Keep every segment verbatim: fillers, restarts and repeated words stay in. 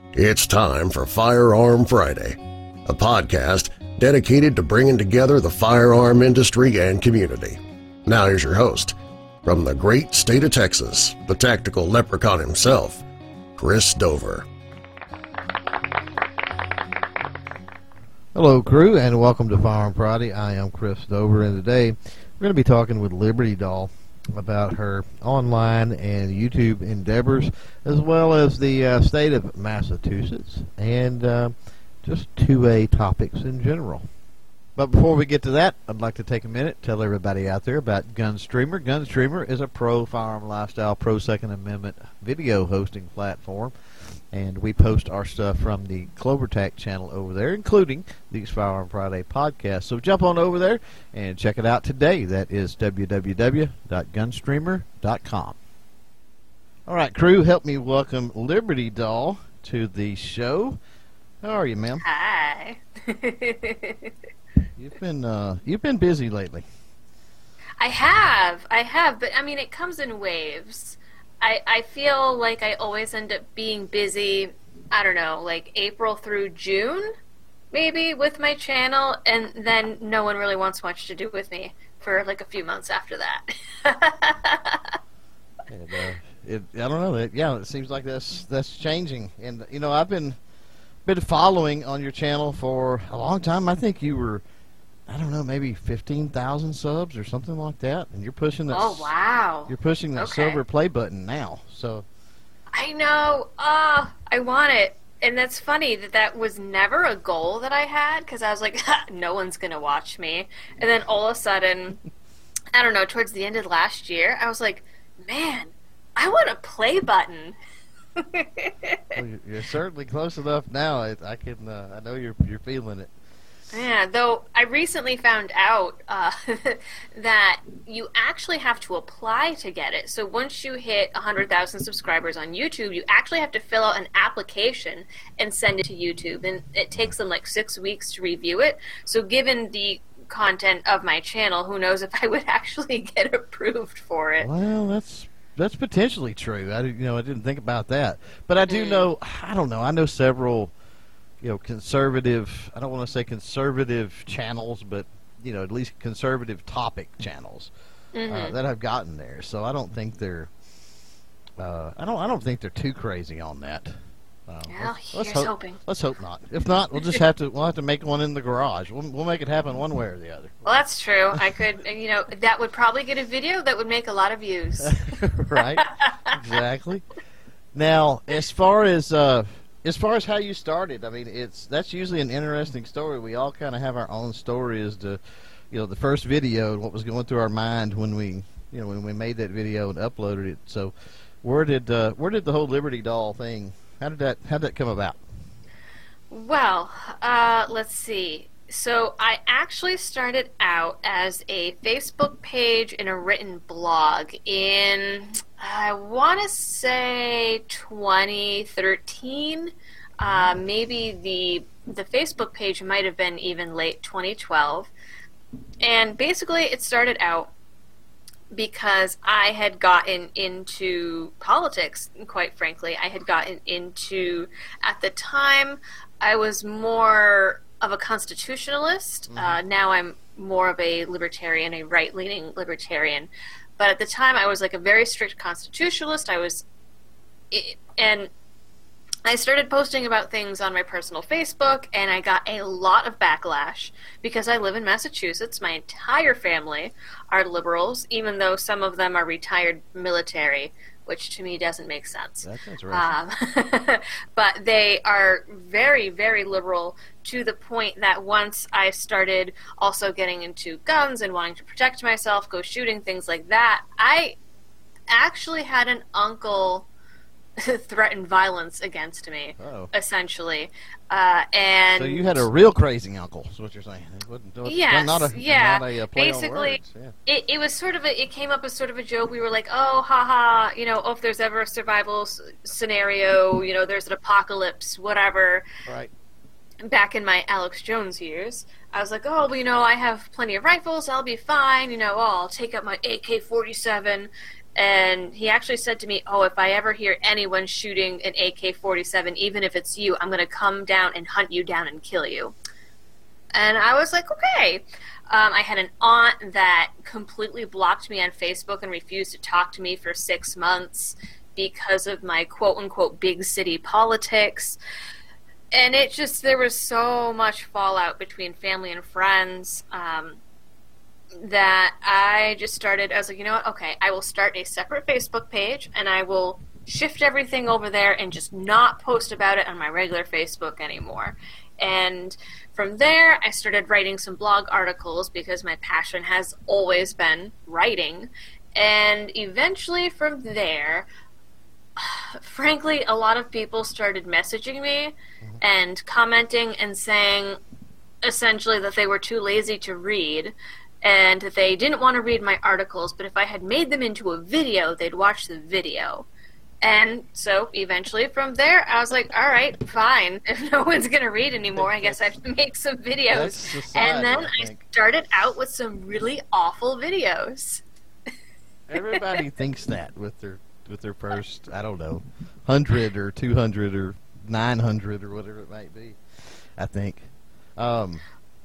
It's time for Firearm Friday, a podcast dedicated to bringing together the firearm industry and community. Now here's your host, from the great state of Texas, the tactical leprechaun himself, Chris Dover. Hello, crew, and welcome to Firearm Friday. I am Chris Dover, and today we're going to be talking with Liberty Doll about her online and YouTube endeavors, as well as the uh, state of Massachusetts, and uh, just two A topics in general. But before we get to that, I'd like to take a minute to tell everybody out there about Gunstreamer. Gunstreamer is a pro firearm lifestyle, pro Second Amendment video hosting platform, and we post our stuff from the CloverTac channel over there, including these Firearm Friday podcasts. So jump on over there and check it out today. That is w w w dot gunstreamer dot com. All right, crew, help me welcome Liberty Doll to the show. How are you, ma'am? Hi. You've been uh, you've been busy lately. I have, I have, but I mean, it comes in waves. I, I feel like I always end up being busy, I don't know, like April through June, maybe, with my channel, and then no one really wants much to do with me for like a few months after that. and, uh, it, I don't know. It, yeah, it seems like that's that's changing. And, you know, I've been, been following on your channel for a long time. I think you were, I don't know, maybe fifteen thousand subs or something like that, and you're pushing that. Oh, wow. You're pushing that Okay. silver play button now. So I know. Oh, I want it. And that's funny that that was never a goal that I had, because I was like, no one's going to watch me. And then all of a sudden, I don't know, towards the end of last year, I was like, man, I want a play button. well, you're, you're certainly close enough now. I, I can. Uh, I know you're you're feeling it. Yeah, though I recently found out uh, that you actually have to apply to get it. So once you hit one hundred thousand subscribers on YouTube, you actually have to fill out an application and send it to YouTube. And it takes them like six weeks to review it. So given the content of my channel, who knows if I would actually get approved for it. Well, that's that's potentially true. I, you know, I didn't think about that. But I do Mm. know, I don't know, I know several, you know, conservative, I don't want to say conservative channels, but, you know, at least conservative topic channels Mm-hmm. uh, that have gotten there. So I don't think they're, uh, I don't, I don't think they're too crazy on that. Uh, Well, let's, let's here's hope, hoping. Let's hope not. If not, we'll just have to, we'll have to make one in the garage. We'll, we'll make it happen one way or the other. Well, that's true. I could, you know, that would probably get a video that would make a lot of views. Right? Exactly. Now, as far as uh, as far as how you started, I mean, it's that's usually an interesting story. We all kind of have our own story as to, you know, the first video and what was going through our mind when we, you know, when we made that video and uploaded it. So, where did uh, where did the whole Liberty Doll thing? How did that how did that come about? Well, uh, let's see. So I actually started out as a Facebook page and a written blog in, I want to say twenty thirteen. Uh, maybe the the Facebook page might have been even late twenty twelve. And basically it started out because I had gotten into politics, quite frankly. I had gotten into, at the time, I was more of a constitutionalist. Mm-hmm. Uh, now I'm more of a libertarian, a right-leaning libertarian. But at the time, I was like a very strict constitutionalist. I was, and I started posting about things on my personal Facebook, and I got a lot of backlash because I live in Massachusetts. My entire family are liberals, even though some of them are retired military, which to me doesn't make sense. That's interesting. Um, but they are very, very liberal to the point that once I started also getting into guns and wanting to protect myself, go shooting, things like that, I actually had an uncle threaten violence against me, Uh-oh. essentially. Uh, and so you had a real crazy uncle, is what you're saying. It wasn't, it was yes, not a, yeah. not a uh, play Basically, on words. Yeah. it, it was sort of a, it came up as sort of a joke. We were like, oh, haha, you know, oh, if there's ever a survival s- scenario, you know, there's an apocalypse, whatever. Right. Back in my Alex Jones years, I was like, oh, well, you know, I have plenty of rifles, I'll be fine, you know, oh, I'll take up my A K forty-seven, And he actually said to me, oh, if I ever hear anyone shooting an A K forty-seven, even if it's you, I'm going to come down and hunt you down and kill you. And I was like, okay. Um, I had an aunt that completely blocked me on Facebook and refused to talk to me for six months because of my quote-unquote big city politics. And it just, there was so much fallout between family and friends um, that I just started, I was like, you know what, okay, I will start a separate Facebook page, and I will shift everything over there and just not post about it on my regular Facebook anymore. And from there, I started writing some blog articles because my passion has always been writing. And eventually from there, frankly, a lot of people started messaging me and commenting and saying essentially that they were too lazy to read and that they didn't want to read my articles, but if I had made them into a video, they'd watch the video. And so eventually from there, I was like, all right, fine. If no one's going to read anymore, I guess I have to make some videos. Society, and then I, I started out with some really awful videos. Everybody thinks that with their with their first, I don't know, one hundred or two hundred or nine hundred or whatever it might be, I think. Um,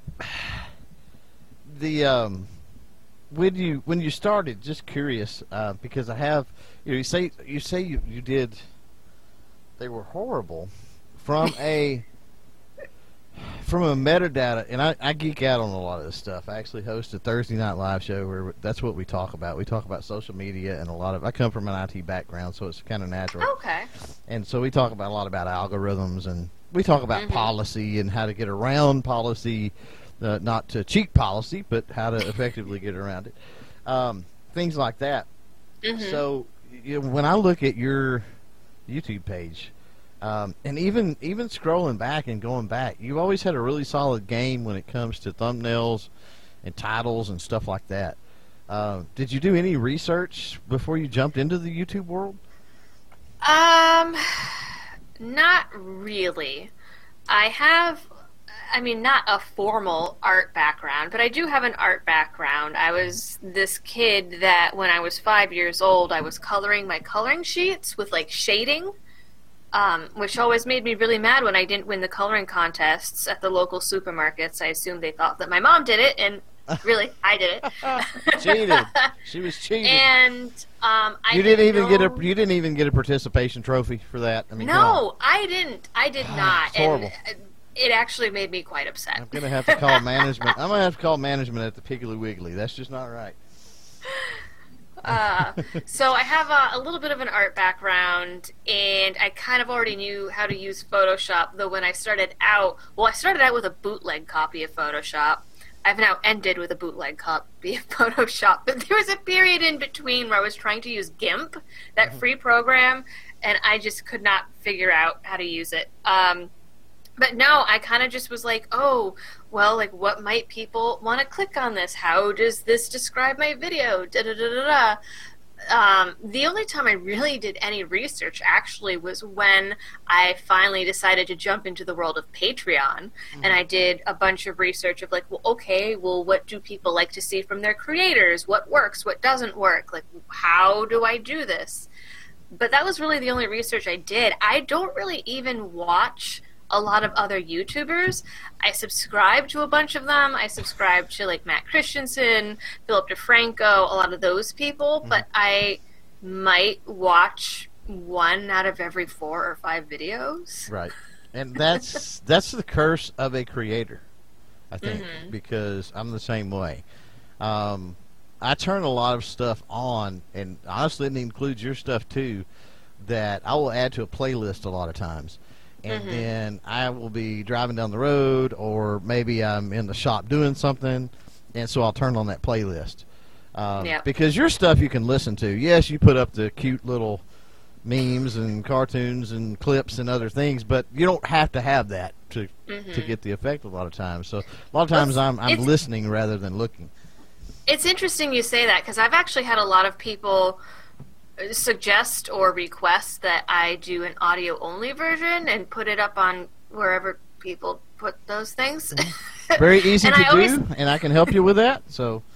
the um, when you when you started, just curious, uh, because I have, you know, you say you say you, you did, they were horrible from a from a metadata, and I, I geek out on a lot of this stuff. I actually host a Thursday night live show where that's what we talk about. We talk about social media and a lot of, I come from an I T background, so it's kind of natural. Okay. And so we talk about a lot about algorithms, and we talk about mm-hmm. policy and how to get around policy, uh, not to cheat policy, but how to effectively get around it. Um, things like that. Mm-hmm. So you know, when I look at your YouTube page, Um, and even even scrolling back and going back, you've always had a really solid game when it comes to thumbnails and titles and stuff like that. Uh, did you do any research before you jumped into the YouTube world? Um, not really. I have, I mean, not a formal art background, but I do have an art background. I was this kid that when I was five years old, I was coloring my coloring sheets with, like, shading. Um, which always made me really mad when I didn't win the coloring contests at the local supermarkets. I assumed they thought that my mom did it, and really, I did it. Cheated. She was cheating. And um, I you didn't even know... get a you didn't even get a participation trophy for that. I mean, no, I didn't. I did not. It's horrible. And it actually made me quite upset. I'm gonna have to call management. I'm gonna have to call management at the Piggly Wiggly. That's just not right. Uh, so I have a, a little bit of an art background, and I kind of already knew how to use Photoshop, though when I started out, well, I started out with a bootleg copy of Photoshop. I've now ended with a bootleg copy of Photoshop, but there was a period in between where I was trying to use GIMP, that free program, and I just could not figure out how to use it. Um, But no, I kind of just was like, oh, well, like, what might people want to click on this? How does this describe my video? Da da da da da. Um, the only time I really did any research actually was when I finally decided to jump into the world of Patreon, mm-hmm. and I did a bunch of research of like, well, okay, well, what do people like to see from their creators? What works? What doesn't work? Like, how do I do this? But that was really the only research I did. I don't really even watch a lot of other YouTubers. I subscribe to a bunch of them. I subscribe to like Matt Christensen, Philip DeFranco, a lot of those people, mm-hmm. but I might watch one out of every four or five videos. Right. And that's that's the curse of a creator, I think, mm-hmm. because I'm the same way. Um, I turn a lot of stuff on, and honestly it includes your stuff too, that I will add to a playlist a lot of times. And mm-hmm. then I will be driving down the road, or maybe I'm in the shop doing something, and so I'll turn on that playlist. Um, yep. Because your stuff you can listen to. Yes, you put up the cute little memes and cartoons and clips and other things, but you don't have to have that to mm-hmm. to get the effect a lot of times. So a lot of times well, I'm, I'm listening rather than looking. It's interesting you say that, because I've actually had a lot of people suggest or request that I do an audio-only version and put it up on wherever people put those things. Very easy to do, always... and I can help you with that. So,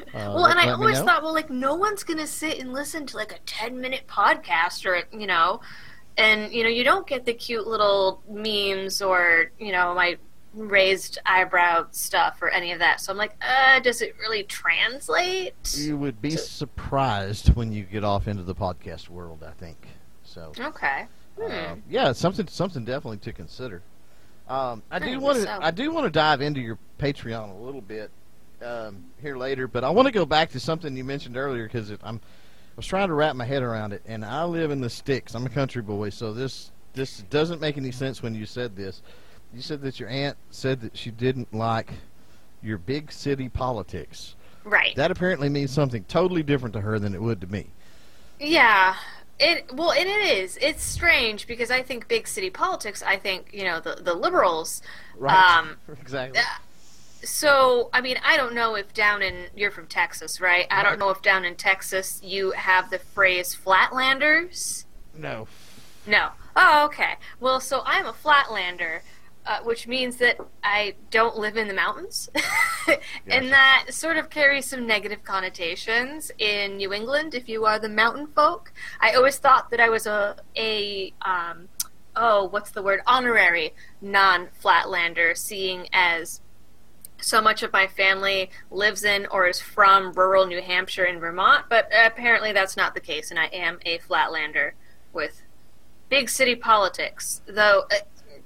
Uh, well, and let, I let me always know. thought, well, like, no one's going to sit and listen to, like, a ten-minute podcast or, you know, and, you know, you don't get the cute little memes or, you know, my raised eyebrow stuff or any of that. So I'm like, uh, does it really translate? You would be surprised when you get off into the podcast world, I think. So, Okay. Hmm. uh, yeah, it's something something definitely to consider. Um, I I do think want to so. I do want to dive into your Patreon a little bit um, here later, but I want to go back to something you mentioned earlier because I'm I was trying to wrap my head around it, and I live in the sticks. I'm a country boy, so this this doesn't make any sense when you said this. You said that your aunt said that she didn't like your big city politics. Right. That apparently means something totally different to her than it would to me. Yeah. It well, and it is. It's strange because I think big city politics. I think you know the the liberals. Right. Um, exactly. uh, so I mean, I don't know if down in you're from Texas, right? I don't Right. know if down in Texas you have the phrase flatlanders. No. No. Oh, okay. Well, so I'm a flatlander, uh, which means that I don't live in the mountains. Gotcha. And that sort of carries some negative connotations in New England if you are the mountain folk. I always thought that I was a, a um, oh, what's the word? Honorary non-flatlander, seeing as so much of my family lives in or is from rural New Hampshire and Vermont, but apparently that's not the case, and I am a flatlander with big city politics, though uh,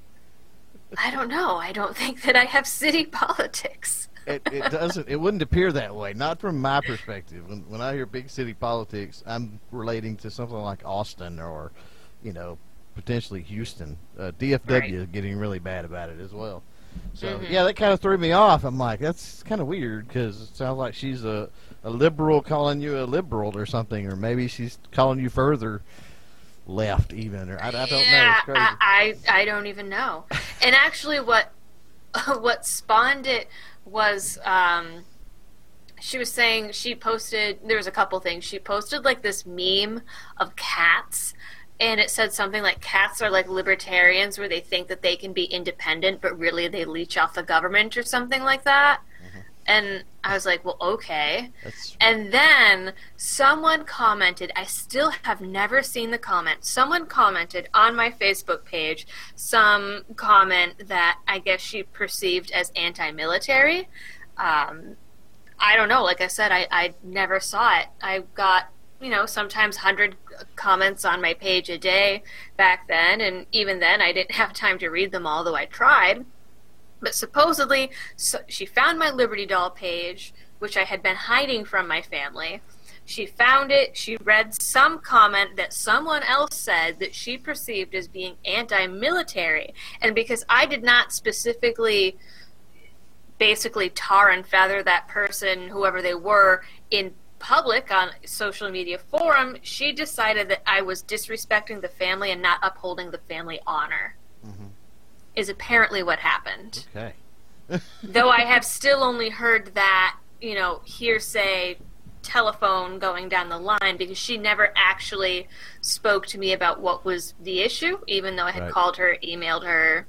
I don't know. I don't think that I have city politics. It, it doesn't. It wouldn't appear that way. Not from my perspective. When when I hear big city politics, I'm relating to something like Austin or, you know, potentially Houston. Uh, D F W Right. is getting really bad about it as well. So Mhm. yeah, that kind of threw me off. I'm like, that's kind of weird because it sounds like she's a a liberal calling you a liberal or something, or maybe she's calling you further left even, or I, I don't know. Yeah, It's crazy. I, I I don't even know. And actually, what what spawned it was um, she was saying she posted. There was a couple things she posted, like this meme of cats, and it said something like cats are like libertarians, where they think that they can be independent, but really they leech off the government or something like that. Mm-hmm. And I was like, well, okay. That's And then someone commented, I still have never seen the comment. Someone commented on my Facebook page some comment that I guess she perceived as anti-military. Um, I don't know. Like I said, I, I never saw it. I got, you know, sometimes one hundred comments on my page a day back then. And even then, I didn't have time to read them all, though I tried. But supposedly, so she found my Liberty Doll page, which I had been hiding from my family. She found it. She read some comment that someone else said that she perceived as being anti-military. And because I did not specifically basically tar and feather that person, whoever they were, in public on social media forum, she decided that I was disrespecting the family and not upholding the family honor. Mhm. Is apparently what happened. okay. Though I have still only heard that, you know, hearsay telephone going down the line, because she never actually spoke to me about what was the issue, even though I had Right. called her, emailed her.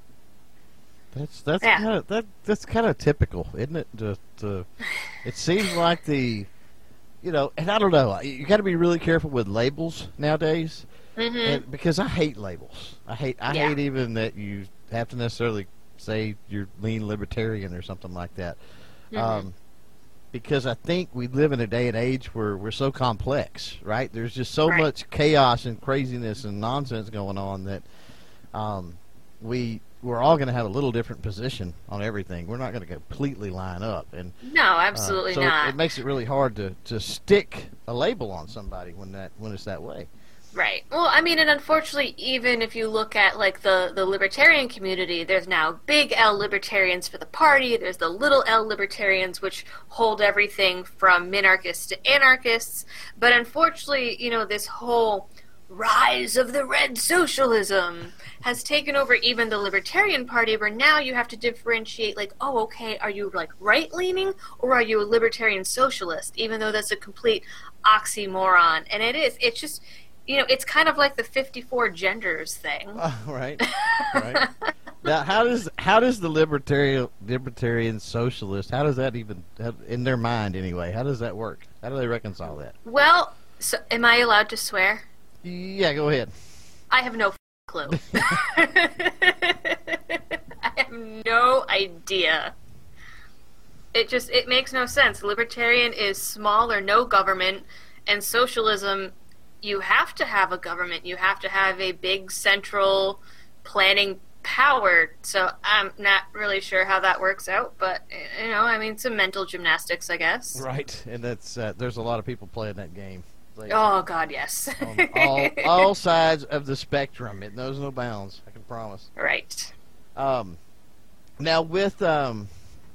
That's that's Yeah. kind of that that's kind of typical, isn't it? Just uh, it seems like the, you know, and I don't know. You got to be really careful with labels nowadays, hmm and, because I hate labels. I hate I Yeah. hate even that you have to necessarily say you're lean libertarian or something like that. Mhm. Um, because I think we live in a day and age where we're so complex, right? There's just so Right. much chaos and craziness and nonsense going on that um, we we're all going to have a little different position on everything. We're not going to completely line up, and No, uh, absolutely so not. it makes it really hard to, to stick a label on somebody when that when it's that way. Right. Well, I mean, and unfortunately, even if you look at like the, the libertarian community, there's now big L libertarians for the party. There's the little L libertarians, which hold everything from minarchists to anarchists. But unfortunately, you know, this whole rise of the red socialism has taken over even the libertarian party, where now you have to differentiate, like, oh, okay, are you like right leaning or are you a libertarian socialist? Even though that's a complete oxymoron, and it is. It's just. You know, it's kind of like the fifty-four genders thing. Uh, right, right. Now, how does how does the libertarian libertarian socialist, how does that even, in their mind anyway, how does that work? How do they reconcile that? Well, so am I allowed to swear? Yeah, go ahead. I have no clue. I have no idea. It just, it makes no sense. Libertarian is small or no government, and socialism, you have to have a government. You have to have a big central planning power. So I'm not really sure how that works out, but, you know, I mean, some mental gymnastics, I guess. Right, and that's uh, there's a lot of people playing that game. Like, oh, God, yes. on all, all sides of the spectrum. It knows no bounds, I can promise. Right. Um, now, with, um,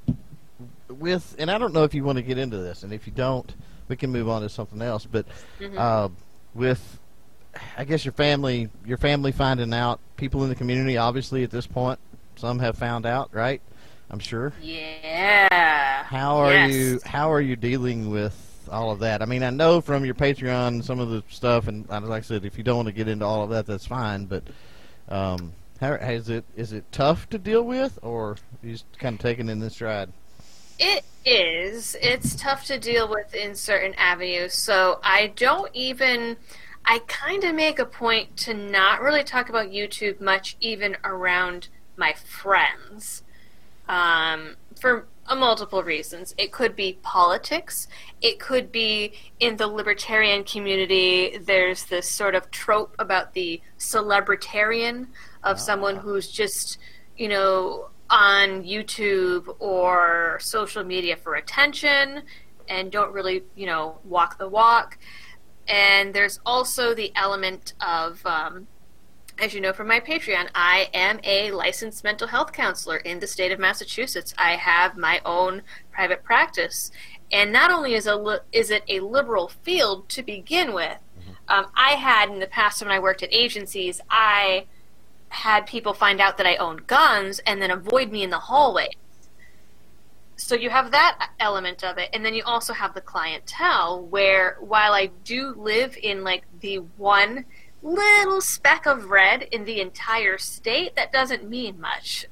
with, and I don't know if you want to get into this, and if you don't, we can move on to something else, but mm-hmm. uh, with, I guess, your family, your family finding out, people in the community, obviously, at this point, some have found out, right? I'm sure. Yeah. How are yes. you, how are you dealing with all of that? I mean, I know from your Patreon some of the stuff, and like I said, if you don't want to get into all of that, that's fine. But um, how is it? Is it tough to deal with, or are you just kind of taking it in this stride? It is. It's tough to deal with in certain avenues. So I don't even. I kind of make a point to not really talk about YouTube much, even around my friends. Um, for uh, multiple reasons. It could be politics. It could be in the libertarian community, there's this sort of trope about the celebritarian of someone who's just, you know, on YouTube or social media for attention and don't really, you know, walk the walk. And there's also the element of, um, as you know from my Patreon, I am a licensed mental health counselor in the state of Massachusetts. I have my own private practice. And not only is, a li- is it a liberal field to begin with, mm-hmm. um, I had in the past when I worked at agencies, I had people find out that I owned guns and then avoid me in the hallway. So you have that element of it. And then you also have the clientele where while I do live in like the one little speck of red in the entire state, that doesn't mean much.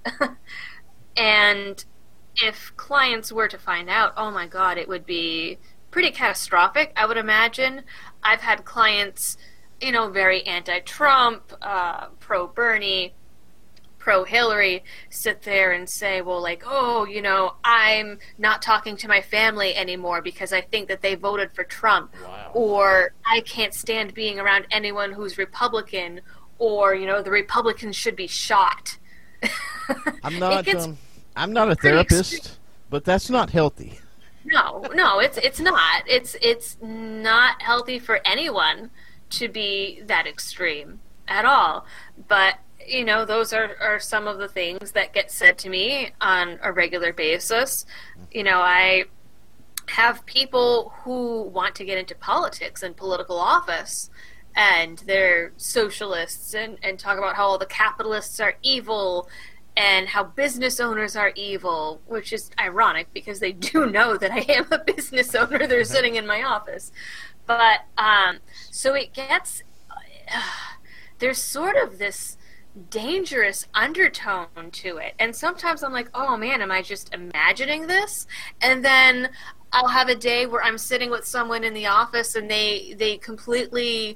And if clients were to find out, oh my God, it would be pretty catastrophic, I would imagine. I've had clients, you know, very anti-Trump, uh, pro-Bernie, pro-Hillary, sit there and say, well, like, oh, you know, I'm not talking to my family anymore because I think that they voted for Trump. Wow. Or I can't stand being around anyone who's Republican, or, you know, the Republicans should be shot. I'm not um, I'm not a therapist, extreme. But that's not healthy. No, no, it's it's not. It's it's not healthy for anyone to be that extreme at all. But you know, those are, are some of the things that get said to me on a regular basis. You know, I have people who want to get into politics and political office, and they're socialists and, and talk about how all the capitalists are evil and how business owners are evil, which is ironic because they do know that I am a business owner. They're sitting in my office. But, um, so it gets, uh, there's sort of this dangerous undertone to it, and sometimes I'm like, oh man, am I just imagining this? And then I'll have a day where I'm sitting with someone in the office and they they completely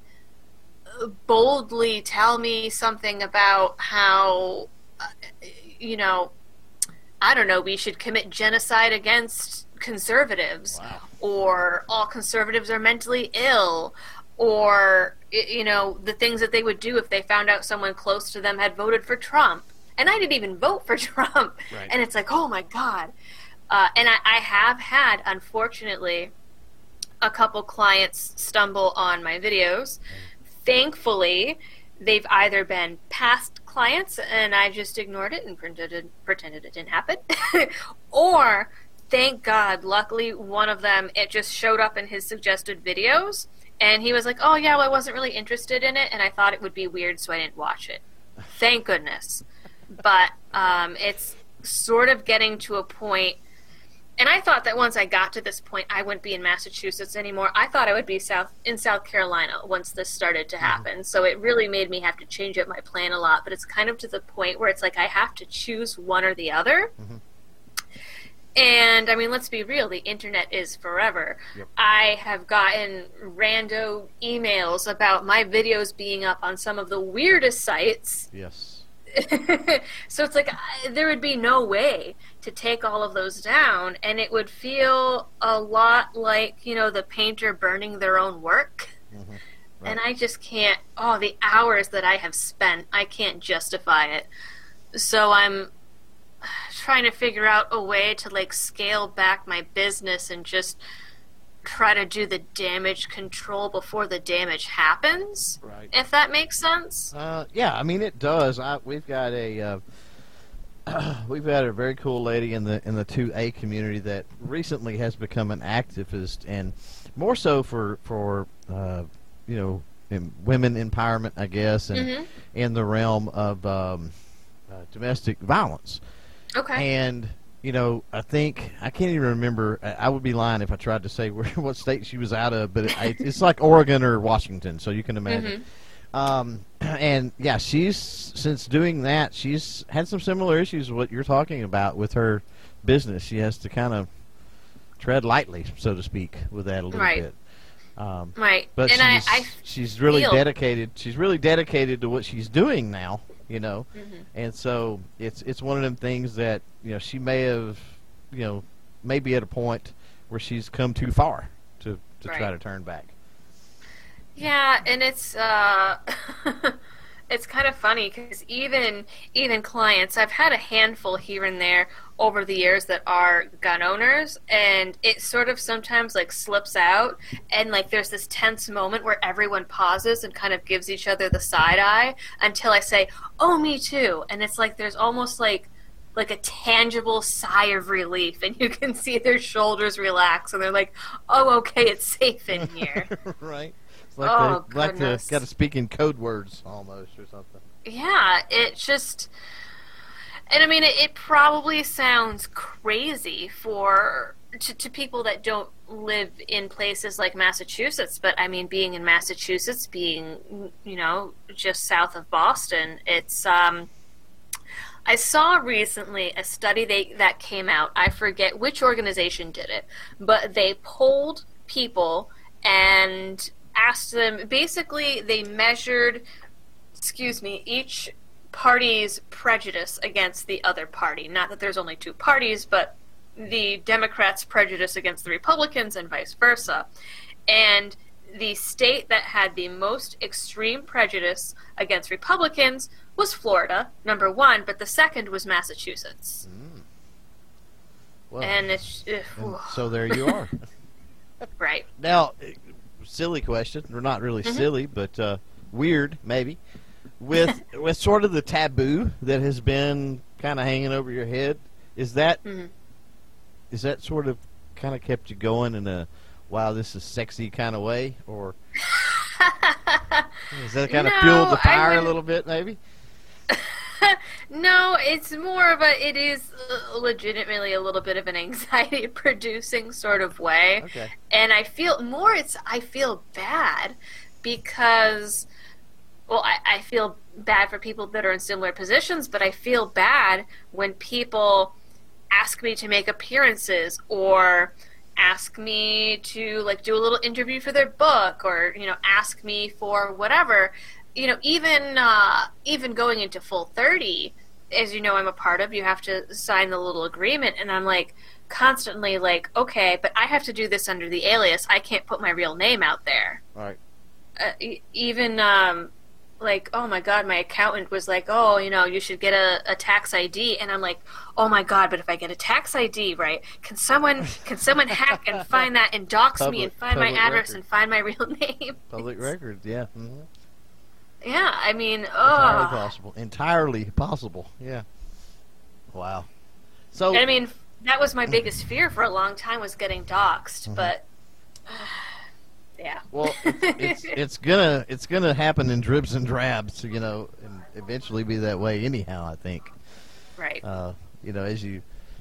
boldly tell me something about how, you know, I don't know, we should commit genocide against conservatives. Wow. Or all conservatives are mentally ill, or, you know, the things that they would do if they found out someone close to them had voted for Trump. And I didn't even vote for Trump. Right. And it's like, oh, my God. Uh, and I, I have had, unfortunately, a couple clients stumble on my videos. Thankfully, they've either been past clients, and I just ignored it and pretended, pretended it didn't happen, or, thank God, luckily, one of them, it just showed up in his suggested videos. And he was like, oh, yeah, well, I wasn't really interested in it, and I thought it would be weird, so I didn't watch it. Thank goodness. But um, it's sort of getting to a point And I thought that once I got to this point, I wouldn't be in Massachusetts anymore. I thought I would be south in South Carolina once this started to happen. Mm-hmm. So it really made me have to change up my plan a lot. But it's kind of to the point where it's like I have to choose one or the other. Mm-hmm. And, I mean, let's be real, the internet is forever. Yep. I have gotten rando emails about my videos being up on some of the weirdest sites. Yes. So it's like I, there would be no way to take all of those down, and it would feel a lot like, you know, the painter burning their own work. Mm-hmm. Right. And I just can't, oh, the hours that I have spent, I can't justify it. So I'm trying to figure out a way to, like, scale back my business and just try to do the damage control before the damage happens. Right. If that makes sense. Uh, yeah, I mean it does. I, we've got a uh, we've got a very cool lady in the in the two A community that recently has become an activist, and more so for for uh, you know in women empowerment, I guess, and mm-hmm. in the realm of um, uh, domestic violence. Okay. And you know, I think, I can't even remember, I would be lying if I tried to say where, what state she was out of, but it, it's like Oregon or Washington, so you can imagine. Mm-hmm. Um, and, yeah, she's, since doing that, she's had some similar issues with what you're talking about with her business. She has to kind of tread lightly, so to speak, with that a little right. bit. Um, right. But and she's, I, I she's really feel... dedicated, she's really dedicated to what she's doing now. You know, mm-hmm. and so it's it's one of them things that, you know, she may have, you know, maybe at a point where she's come too far to, to right. try to turn back. Yeah, and it's uh, it's kind of funny because even even clients, I've had a handful here and there over the years that are gun owners, and it sort of sometimes like slips out, and like there's this tense moment where everyone pauses and kind of gives each other the side eye until I say, "Oh, me too," and it's like there's almost like like a tangible sigh of relief, and you can see their shoulders relax, and they're like, "Oh, okay, it's safe in here." Right. It's like oh, they like to got to speak in code words almost or something. Yeah, it just. And I mean, it, it probably sounds crazy for to, to people that don't live in places like Massachusetts. But I mean, being in Massachusetts, being, you know, just south of Boston, it's. Um, I saw recently a study they, that came out. I forget which organization did it, but they polled people and asked them. Basically, they measured. Excuse me, each party's prejudice against the other party. Not that there's only two parties, but the Democrats' prejudice against the Republicans and vice versa. And the state that had the most extreme prejudice against Republicans was Florida, number one, but the second was Massachusetts. Mm. Well, and it's... And so there you are. Right. Now, silly question, or not really mm-hmm. silly, but uh, weird, maybe. With with sort of the taboo that has been kind of hanging over your head, is that mm-hmm. is that sort of kind of kept you going in a wow, this is sexy kind of way, or does that kind of no, fuel the fire a little bit, maybe? No, it's more of a. It is legitimately a little bit of an anxiety-producing sort of way, okay. And I feel more. It's I feel bad because. Well, I, I feel bad for people that are in similar positions, but I feel bad when people ask me to make appearances or ask me to, like, do a little interview for their book or, you know, ask me for whatever. You know, even uh, even going into Full thirty, as you know I'm a part of, you have to sign the little agreement, and I'm, like, constantly like, okay, but I have to do this under the alias. I can't put my real name out there. All right. Uh, e- even... Um, like, oh my God, my accountant was like, oh, you know, you should get a, a tax I D, and I'm like, oh my God, but if I get a tax I D, right, can someone can someone hack and find that and dox public, me and find my address record. and find my real name? Public record, yeah. Mm-hmm. Yeah, I mean, oh. Entirely oh. possible. Entirely possible, yeah. Wow. So, I mean, that was my biggest fear for a long time was getting doxxed, mm-hmm. but... Yeah. Well, it's, it's it's gonna it's gonna happen in dribs and drabs, you know, and eventually be that way anyhow. I think. Right. Uh, you know, as you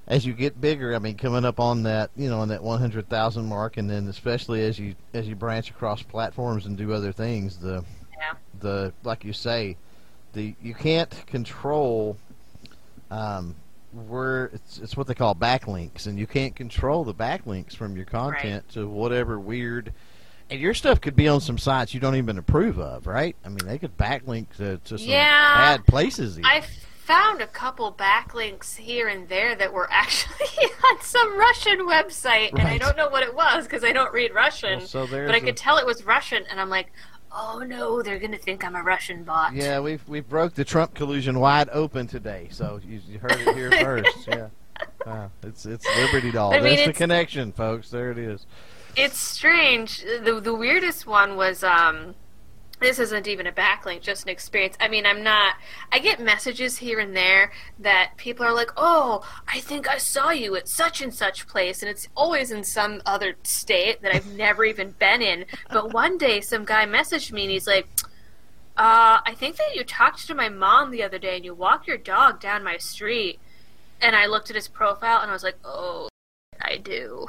as you get bigger, I mean, coming up on that, you know, on that one hundred thousand mark, and then especially as you as you branch across platforms and do other things, the Yeah. the like you say, the you can't control um, where it's it's what they call backlinks, and you can't control the backlinks from your content Right. to whatever weird. And your stuff could be on some sites you don't even approve of, right? I mean, they could backlink to, to some Yeah. bad places. Even. I found a couple backlinks here and there that were actually on some Russian website, and I Right. don't know what it was because I don't read Russian. Well, so there's but I a- could tell it was Russian, and I'm like, oh no, they're gonna think I'm a Russian bot. Yeah, we've we broke the Trump collusion wide open today, so you, you heard it here first. Yeah, wow. it's it's Liberty Doll. I mean, There's the it's- connection, folks. There it is. It's strange. The the weirdest one was um this isn't even a backlink, just an experience. I mean, I'm not I get messages here and there that people are like, "Oh, I think I saw you at such and such place," and it's always in some other state that I've never even been in. But one day some guy messaged me and he's like, "Uh, I think that you talked to my mom the other day and you walked your dog down my street." And I looked at his profile and I was like, "Oh, I do."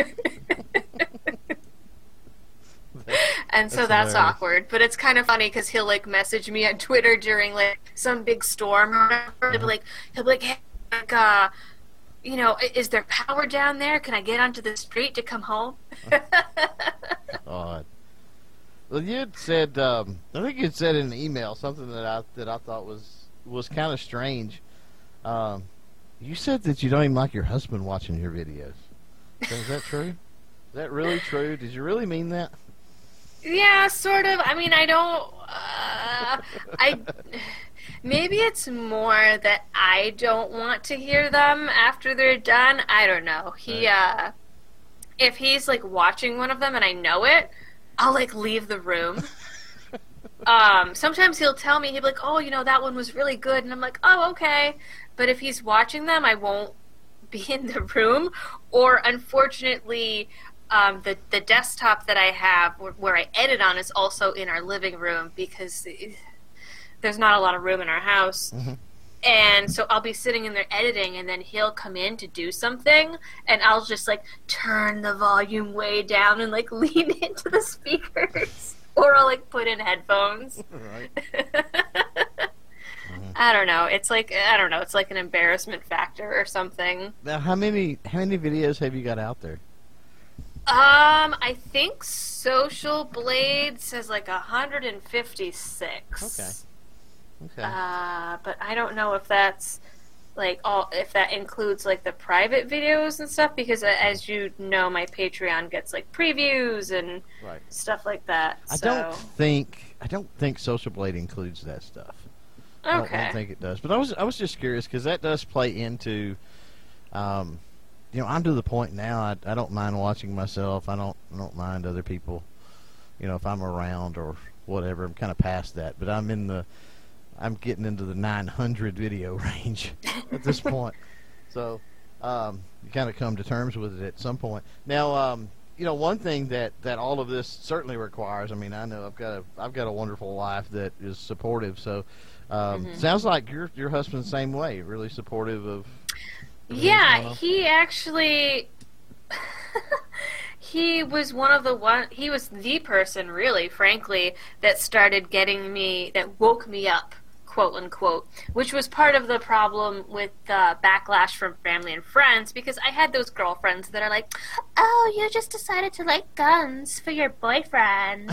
And so That's that's, hilarious. awkward, but it's kind of funny because he'll like message me on Twitter during like some big storm or whatever. He'll be like, he'll be like, hey, like, uh, you know, i- is there power down there? Can I get onto the street to come home? Odd. Well, you had said, um, I think you had said in an email something that I that I thought was was kind of strange. Um, you said that you don't even like your husband watching your videos. So is that true? Is that really true? Did you really mean that? Yeah, sort of. I mean, I don't. Uh, I maybe it's more that I don't want to hear them after they're done. I don't know. He, uh, if he's like watching one of them and I know it, I'll like leave the room. Um, sometimes he'll tell me, he'll be like, "Oh, you know, that one was really good," and I'm like, "Oh, okay." But if he's watching them, I won't be in the room. Or unfortunately, um, the the desktop that I have where, where I edit on is also in our living room because there's not a lot of room in our house. Mm-hmm. And so I'll be sitting in there editing, and then he'll come in to do something, and I'll just like turn the volume way down and like lean into the speakers, or I'll like put in headphones. Right. I don't know. It's like I don't know. It's like an embarrassment factor or something. Now, how many how many videos have you got out there? Um, I think Social Blade says like one hundred fifty-six. Okay. Okay. Uh, but I don't know if that's like all if that includes like the private videos and stuff because uh, as you know, my Patreon gets like previews and right. stuff like that. I so. don't think I don't think Social Blade includes that stuff. I don't, I Okay. don't think it does. But I was I was just curious because that does play into, um, you know, I'm to the point now. I, I don't mind watching myself. I don't I don't mind other people. You know, if I'm around or whatever, I'm kind of past that. But I'm in the I'm getting into the nine hundred video range at this point. So um, you kind of come to terms with it at some point. Now, um, you know, one thing that, that all of this certainly requires. I mean, I know I've got a I've got a wonderful wife that is supportive. So um, Mhm. sounds like your your husband's the same way, really supportive of. everything Yeah, going on. he actually he was one of the one he was the person really, frankly, that started getting me that woke me up, quote unquote, which was part of the problem with uh, backlash from family and friends because I had those girlfriends that are like, "Oh, you just decided to like guns for your boyfriend."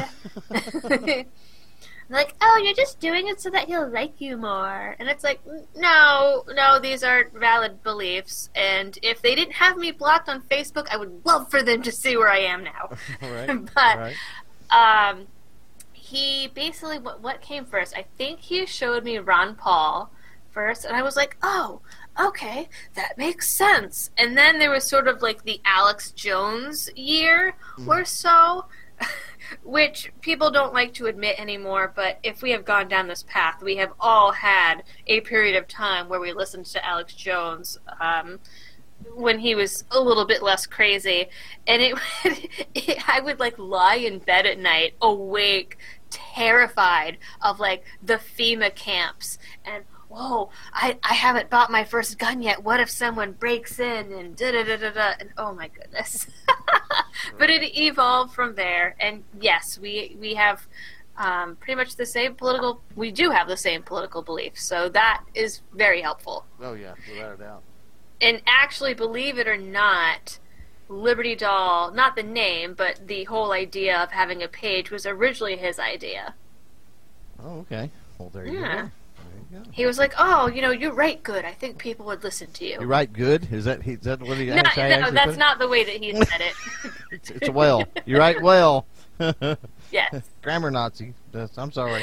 Like, "Oh, you're just doing it so that he'll like you more." And it's like, no, no, these are valid beliefs. And if they didn't have me blocked on Facebook, I would love for them to see where I am now. right. But right. um, he basically, what, what came first? I think he showed me Ron Paul first, and I was like, oh, okay, that makes sense. And then there was sort of like the Alex Jones year Mm. or so, which people don't like to admit anymore, but if we have gone down this path, we have all had a period of time where we listened to Alex Jones um, when he was a little bit less crazy. And it, it I would like lie in bed at night awake terrified of like the FEMA camps and whoa, I, I haven't bought my first gun yet. What if someone breaks in and da da da da da? And oh my goodness. But it evolved from there. And yes, we we have um, pretty much the same political. We do have the same political beliefs, so that is very helpful. Oh yeah, without a doubt. And actually, believe it or not, Liberty Doll, not the name, but the whole idea of having a page was originally his idea. Oh, okay. Well, there you Yeah. go. There you go. He was like, "Oh, you know, you write good. I think people would listen to you." You write good? Is that is that what he No, actually no, actually put that's it? not the way that he said it. It's, it's well. You write well. Yes. Grammar Nazi. That's, I'm sorry.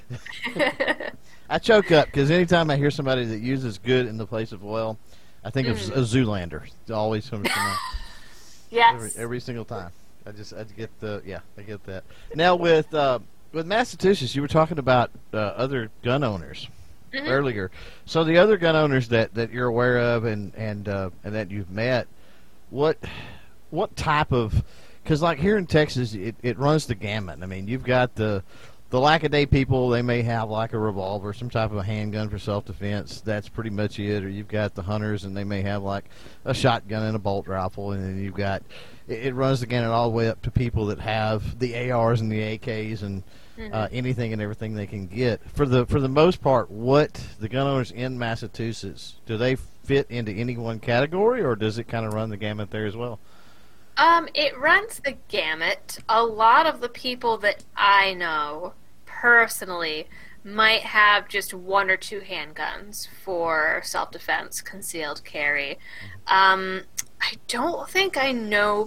I choke up because anytime I hear somebody that uses good in the place of well, I think of Mm. a Zoolander. It always comes to mind. Yes. Every, every single time. I just I get the yeah I get that. Now with uh, with Massachusetts, you were talking about uh, other gun owners Mhm. earlier. So the other gun owners that, that you're aware of and and uh, and that you've met, what what type of because like here in Texas, it, it runs the gamut. I mean, you've got the the lack-a-day people. They may have like a revolver, some type of a handgun for self-defense. That's pretty much it. Or you've got the hunters, and they may have like a shotgun and a bolt rifle. And then you've got it, it runs the gamut all the way up to people that have the A Rs and the A Ks and Mhm. uh, anything and everything they can get. For the for the most part, what the gun owners in Massachusetts, do they fit into any one category, or does it kind of run the gamut there as well? Um, it runs the gamut. A lot of the people that I know personally might have just one or two handguns for self-defense, concealed carry. Um, I don't think I know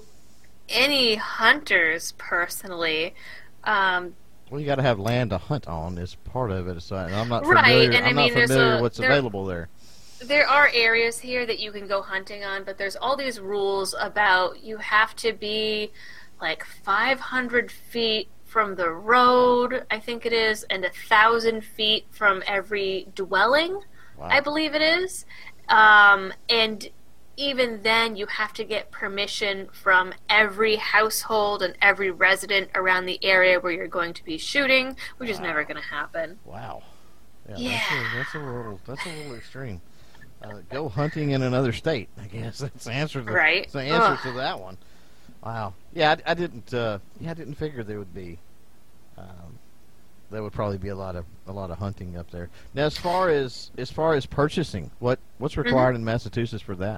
any hunters personally. Um, Well, you got to have land to hunt on is part of it. So and I'm not Right, familiar. and I I'm mean, not there's familiar a- what's there- available there. There are areas here that you can go hunting on, but there's all these rules about you have to be like five hundred feet from the road, I think it is, and one thousand feet from every dwelling, Wow. I believe it is. Um, and even then, you have to get permission from every household and every resident around the area where you're going to be shooting, which is Wow. never going to happen. Wow. Yeah, Yeah. That's, a, that's a little. That's a little extreme. Uh, go hunting in another state. I guess that's the answer. To, Right. That's the answer Ugh. to that one. Wow. Yeah, I, I didn't. Uh, yeah, I didn't figure there would be. Um, there would probably be a lot of a lot of hunting up there. Now, as far as as far as purchasing, what what's required in Massachusetts for that?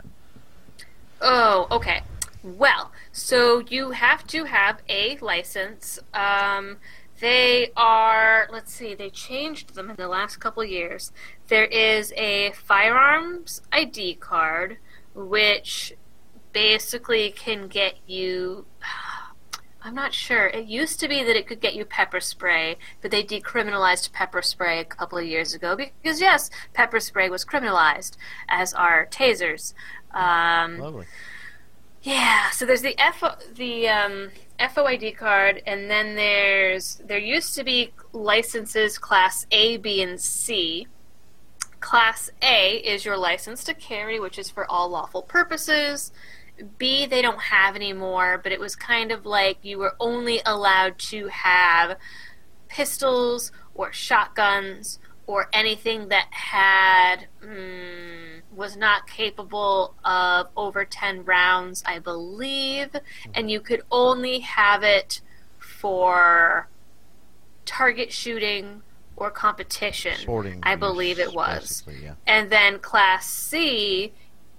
Oh, okay. Well, so you have to have a license. Um, they are, let's see, they changed them in the last couple of years. There is a firearms I D card, which basically can get you, I'm not sure. It used to be that it could get you pepper spray, but they decriminalized pepper spray a couple of years ago because, yes, pepper spray was criminalized, as are tasers. Um, Lovely. yeah, so there's the F O, the um, F O I D card, and then there's there used to be licenses class A, B, and C. Class A is your license to carry, which is for all lawful purposes. B, they don't have anymore, but it was kind of like you were only allowed to have pistols or shotguns or anything that had mm, was not capable of over ten rounds, I believe, and you could only have it for target shooting or competition. Sporting. I use, believe it was. basically, yeah. And then Class C,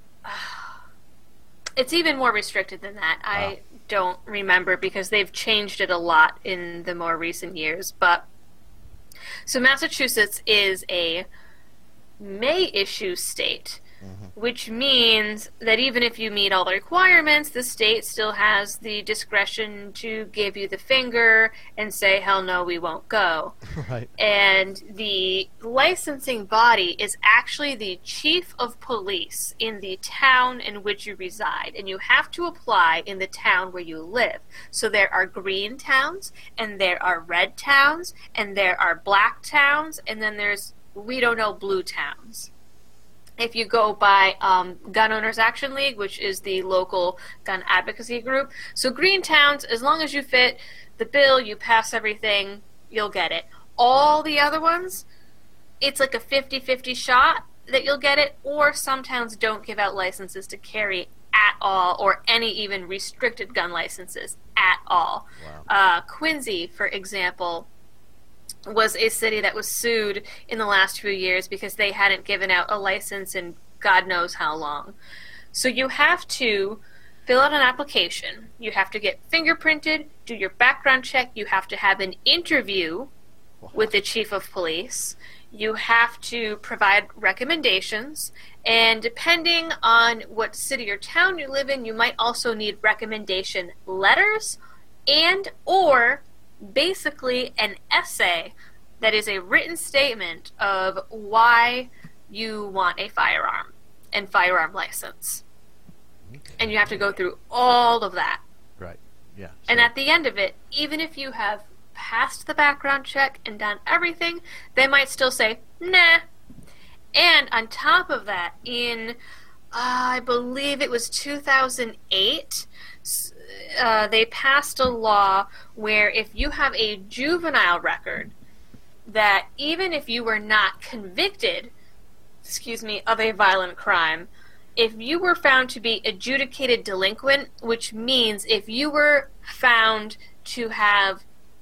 it's even more restricted than that. Wow. I don't remember because they've changed it a lot in the more recent years. But so Massachusetts is a may issue state, Mm-hmm. which means that even if you meet all the requirements, the state still has the discretion to give you the finger and say, hell no, we won't go. Right. And the licensing body is actually the chief of police in the town in which you reside. And you have to apply in the town where you live. So there are green towns, and there are red towns, and there are black towns, and then there's, we don't know, blue towns. If you go by um, Gun Owners Action League, which is the local gun advocacy group. So green towns, as long as you fit the bill, you pass everything, you'll get it. All the other ones, it's like a fifty-fifty shot that you'll get it, or some towns don't give out licenses to carry at all, or any even restricted gun licenses at all. Wow. Uh, Quincy, for example, was a city that was sued in the last few years because they hadn't given out a license in God knows how long. So you have to fill out an application. You have to get fingerprinted, do your background check. You have to have an interview Wow. with the chief of police. You have to provide recommendations. And depending on what city or town you live in, you might also need recommendation letters and or basically an essay that is a written statement of why you want a firearm and firearm license. Okay. And you have to go through all of that. Right. Yeah. And So- at the end of it, even if you have passed the background check and done everything, they might still say, nah. And on top of that, in, uh, I believe it was two thousand eight, uh, they passed a law where if you have a juvenile record, that even if you were not convicted, excuse me, of a violent crime, if you were found to be adjudicated delinquent, which means if you were found to have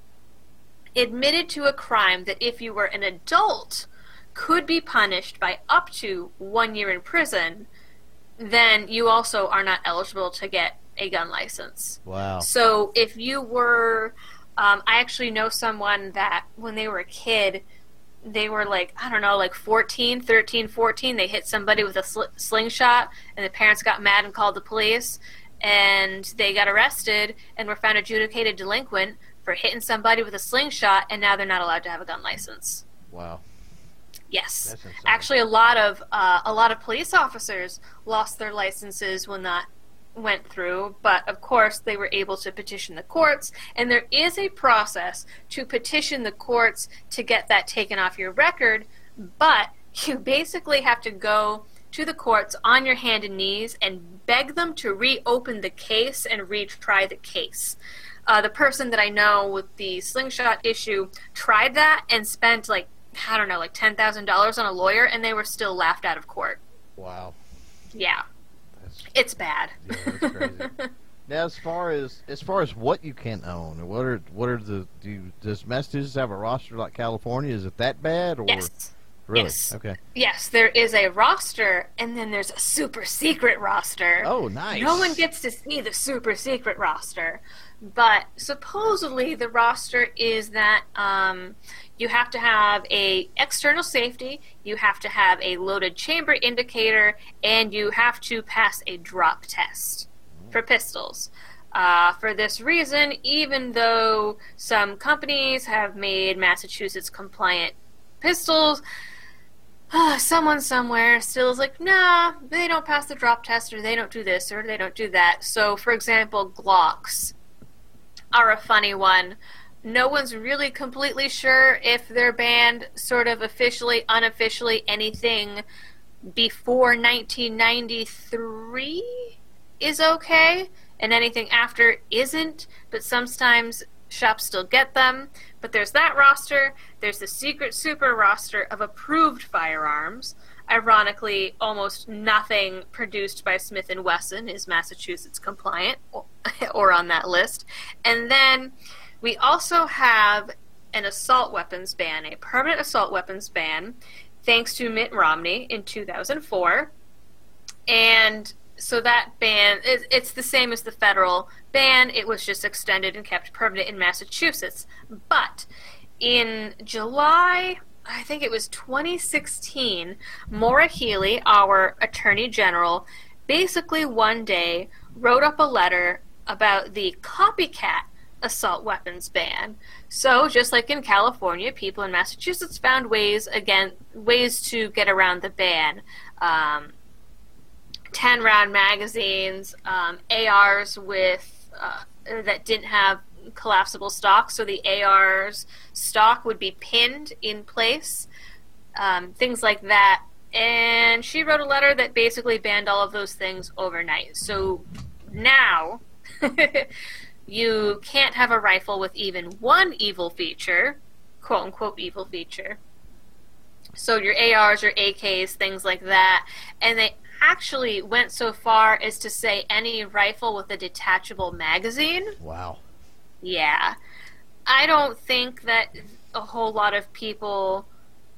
admitted to a crime that if you were an adult could be punished by up to one year in prison, then you also are not eligible to get a gun license. Wow. So if you were, um, I actually know someone that when they were a kid, they were like, I don't know, like fourteen, thirteen, fourteen, they hit somebody with a sl- slingshot, and the parents got mad and called the police, and they got arrested and were found adjudicated delinquent for hitting somebody with a slingshot, and now they're not allowed to have a gun license. Wow. Yes. That's insane. Actually, a lot of uh, a lot of police officers lost their licenses when that went through, but of course they were able to petition the courts, and there is a process to petition the courts to get that taken off your record, but you basically have to go to the courts on your hand and knees and beg them to reopen the case and retry the case. Uh, the person that I know with the slingshot issue tried that and spent like, I don't know, like ten thousand dollars on a lawyer, and they were still laughed out of court. Wow. Yeah. That's, It's bad. yeah, that's crazy. Now, as far as as far as what you can own, what are what are the do you, does Massachusetts have a roster like California? Is it that bad, or Yes. really? Yes. Okay. Yes, there is a roster, and then there's a super secret roster. Oh, nice. No one gets to see the super secret roster. But supposedly the roster is that um, you have to have a external safety, you have to have a loaded chamber indicator, and you have to pass a drop test for pistols. Uh, for this reason, even though some companies have made Massachusetts compliant pistols, uh, someone somewhere still is like, nah, they don't pass the drop test, or they don't do this, or they don't do that. So, for example, Glocks are a funny one. No one's really completely sure if they're banned sort of officially, unofficially, anything before nineteen ninety-three is okay, and anything after isn't, but sometimes shops still get them. But there's that roster. There's the secret super roster of approved firearms. Ironically, almost nothing produced by Smith and Wesson is Massachusetts compliant or, or on that list. And then we also have an assault weapons ban, a permanent assault weapons ban, thanks to Mitt Romney in two thousand four. And so that ban, it's the same as the federal ban. It was just extended and kept permanent in Massachusetts. But in July, I think it was twenty sixteen, Maura Healey, our Attorney General, basically one day wrote up a letter about the copycat assault weapons ban. So, just like in California, people in Massachusetts found ways again ways to get around the ban. Um, ten-round magazines, um, A Rs with uh, that didn't have collapsible stock, so the A R's stock would be pinned in place, um, things like that. And she wrote a letter that basically banned all of those things overnight. So now you can't have a rifle with even one evil feature, quote-unquote evil feature. So your A Rs, your A Ks, things like that. And they actually went so far as to say any rifle with a detachable magazine. Wow. Yeah. I don't think that a whole lot of people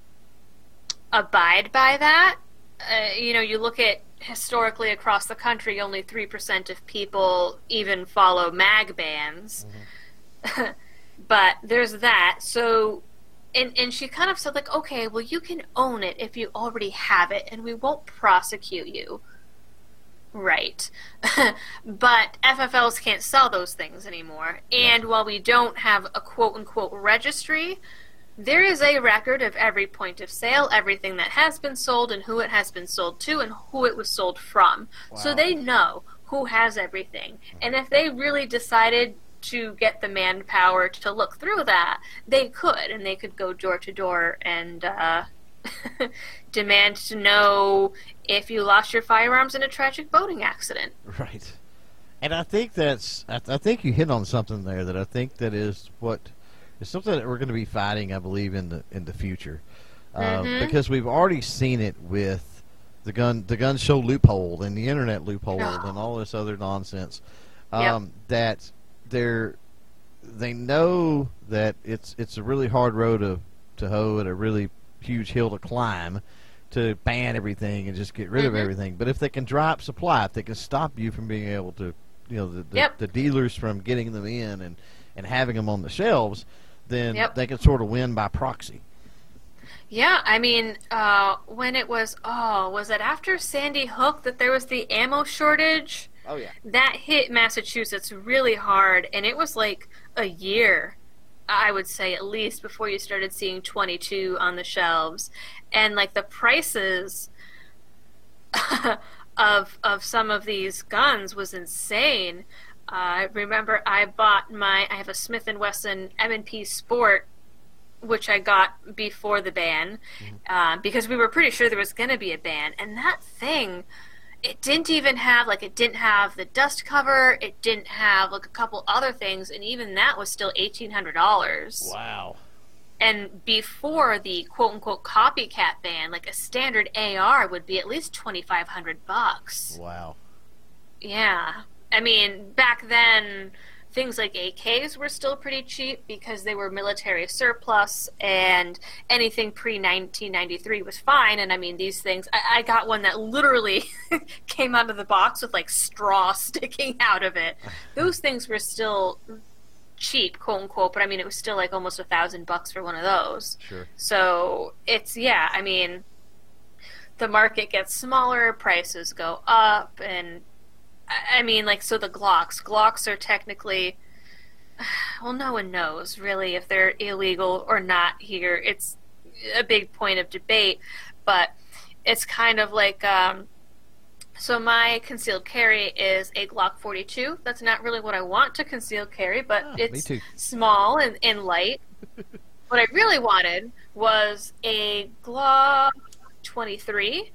abide by that. Uh, you know, you look at historically across the country, only three percent of people even follow mag bans. Mm-hmm. But there's that. So, and, and she kind of said, like, okay, well, you can own it if you already have it, and we won't prosecute you. Right. But F F Ls can't sell those things anymore. And while we don't have a quote-unquote registry, there is a record of every point of sale, everything that has been sold, and who it has been sold to, and who it was sold from. Wow. So they know who has everything. And if they really decided to get the manpower to look through that, they could, and they could go door to door and uh, demand to know if you lost your firearms in a tragic boating accident. Right. And I think that's, I, th- I think you hit on something there that I think that is what is something that we're going to be fighting, I believe, in the in the future, uh, mm-hmm. because we've already seen it with the gun the gun show loophole and the internet loophole oh. and all this other nonsense. Um, yep. That they're they know that it's it's a really hard road to to hoe and a really huge hill to climb to ban everything and just get rid mm-hmm. of everything. But if they can dry up supply, if they can stop you from being able to, you know, the the, yep. the dealers from getting them in and, and having them on the shelves, then yep. they can sort of win by proxy. Yeah, I mean, uh, when it was, oh, was it after Sandy Hook that there was the ammo shortage? Oh, yeah. That hit Massachusetts really hard, and it was like a year, I would say at least, before you started seeing twenty-two on the shelves. And, like, the prices of of some of these guns was insane. Uh, I remember I bought my, I have a Smith and Wesson M and P Sport, which I got before the ban, mm-hmm. uh, because we were pretty sure there was going to be a ban. And that thing, it didn't even have, like, it didn't have the dust cover, it didn't have, like, a couple other things, and even that was still eighteen hundred dollars. Wow. And before the quote-unquote copycat ban, like, a standard A R would be at least twenty-five hundred bucks. Wow. Yeah. I mean, back then, things like A Ks were still pretty cheap because they were military surplus, and anything pre nineteen ninety-three was fine. And I mean, these things, I, I got one that literally came out of the box with, like, straw sticking out of it. Those things were still cheap, quote unquote, but I mean, it was still like almost a thousand bucks for one of those. Sure. So it's, yeah, I mean, the market gets smaller, prices go up, and I mean, like, so the Glocks. Glocks are technically, well, no one knows, really, if they're illegal or not here. It's a big point of debate, but it's kind of like, um, so my concealed carry is a Glock forty-two. That's not really what I want to conceal carry, but ah, it's small and, and light. What I really wanted was a Glock twenty-three,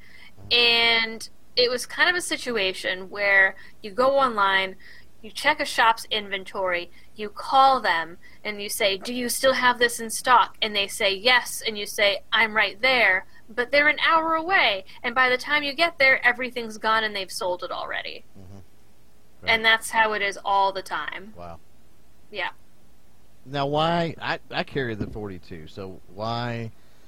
and it was kind of a situation where you go online, you check a shop's inventory, you call them, and you say, do you still have this in stock? And they say yes, and you say, I'm right there, but they're an hour away, and by the time you get there, everything's gone and they've sold it already. Mm-hmm. Right. And that's how it is all the time. Wow. Yeah. Now, why, I, I carry the forty-two, so why,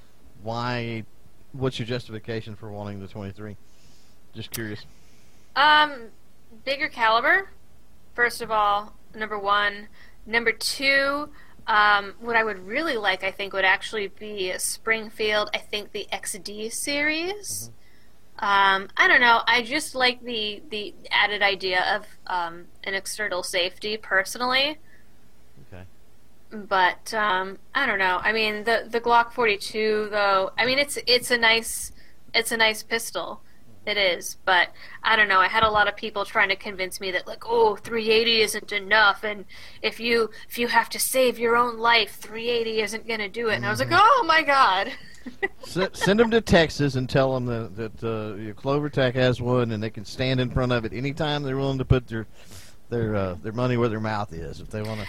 why, what's your justification for wanting the twenty-three? Just curious. Um, bigger caliber, first of all, number one. Number two, um, what I would really like, I think, would actually be a Springfield, I think the X D series. Mm-hmm. Um, I don't know. I just like the, the added idea of um, an external safety, personally. Okay. But, um, I don't know. I mean, the, the Glock forty-two, though, I mean, it's it's a nice it's a nice pistol. It is, but I don't know. I had a lot of people trying to convince me that, like, oh, three eighty isn't enough, and if you if you have to save your own life, three eighty isn't going to do it. And I was like, oh my god. S- send them to Texas and tell them that, that uh, your Clover Tech has one, and they can stand in front of it anytime they're willing to put their their uh, their money where their mouth is. If they want to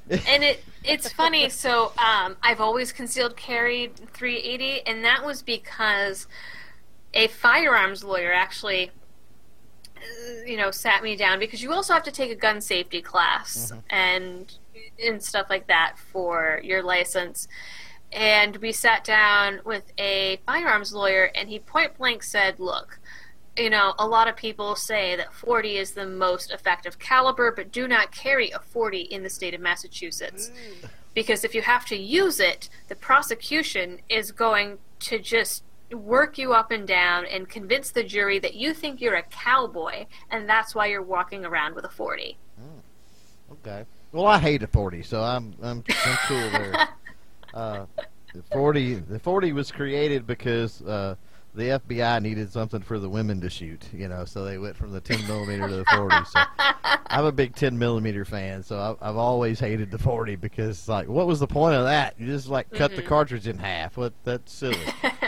And it it's funny. So um, I've always concealed carried three eighty, and that was because a firearms lawyer actually, uh, you know, sat me down, because you also have to take a gun safety class mm-hmm. and and stuff like that for your license. And we sat down with a firearms lawyer, and he point blank said, "Look, you know, a lot of people say that forty is the most effective caliber, but do not carry a forty in the state of Massachusetts. Because if you have to use it, the prosecution is going to just work you up and down and convince the jury that you think you're a cowboy, and that's why you're walking around with a forty." Mm. Okay. Well, I hate a forty, so I'm I'm, I'm cool there. Uh, the forty the forty was created because uh, the F B I needed something for the women to shoot, you know, so they went from the ten millimeter to the forty. So I'm a big ten millimeter fan, so I've, I've always hated the forty, because, like, what was the point of that? You just, like, cut mm-hmm. the cartridge in half. What? That's silly.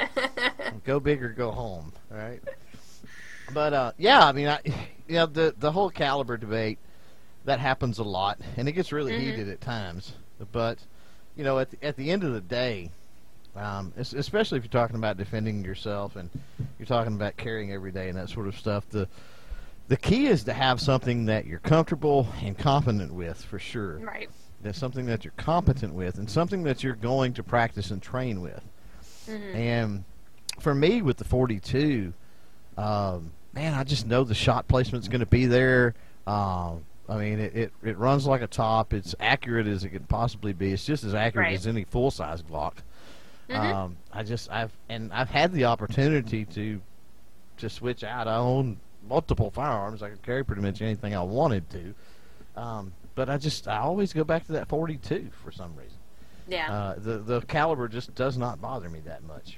Go big or go home, right? But uh, yeah, I mean, I, you know, the the whole caliber debate, that happens a lot, and it gets really mm-hmm. heated at times. But you know, at the, at the end of the day, um, especially if you're talking about defending yourself and you're talking about carrying every day and that sort of stuff, the the key is to have something that you're comfortable and confident with, for sure. Right. That's something that you're competent with, and something that you're going to practice and train with. Mm-hmm. And for me, with the forty-two, um, man, I just know the shot placement's going to be there. Um, I mean, it, it, it runs like a top. It's accurate as it could possibly be. It's just as accurate right. as any full-size Glock. Mm-hmm. Um, I just I've and I've had the opportunity to to switch out. I own multiple firearms. I could carry pretty much anything I wanted to. Um, but I just I always go back to that forty-two for some reason. Yeah. Uh, the the caliber just does not bother me that much.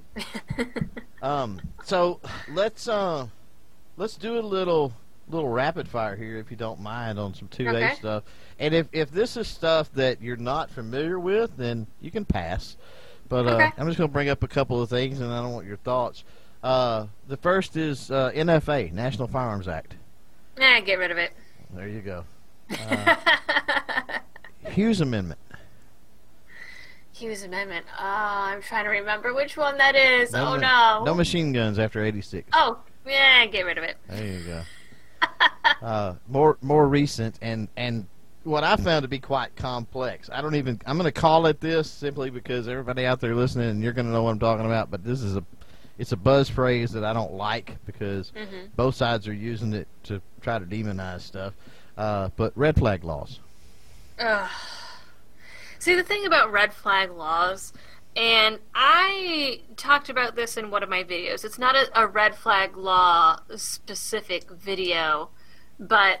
um. So let's uh let's do a little. little rapid fire here, if you don't mind, on some two A okay. stuff. And if, if this is stuff that you're not familiar with, then you can pass. But uh, okay. I'm just going to bring up a couple of things, and I don't want your thoughts. Uh, the first is uh, N F A, National Firearms Act. Nah, get rid of it. There you go. Uh, Hughes Amendment. Hughes Amendment. Oh, I'm trying to remember which one that is. No, oh, no. No machine guns after eighty-six. Oh, yeah, get rid of it. There you go. uh, more more recent, and and what I found to be quite complex. I don't even. I'm going to call it this simply because everybody out there listening, and you're going to know what I'm talking about. But this is a, it's a buzz phrase that I don't like, because mm-hmm. both sides are using it to try to demonize stuff. Uh, but red flag laws. Ugh. See, the thing about red flag laws, and I talked about this in one of my videos. It's not a, a red flag law specific video, but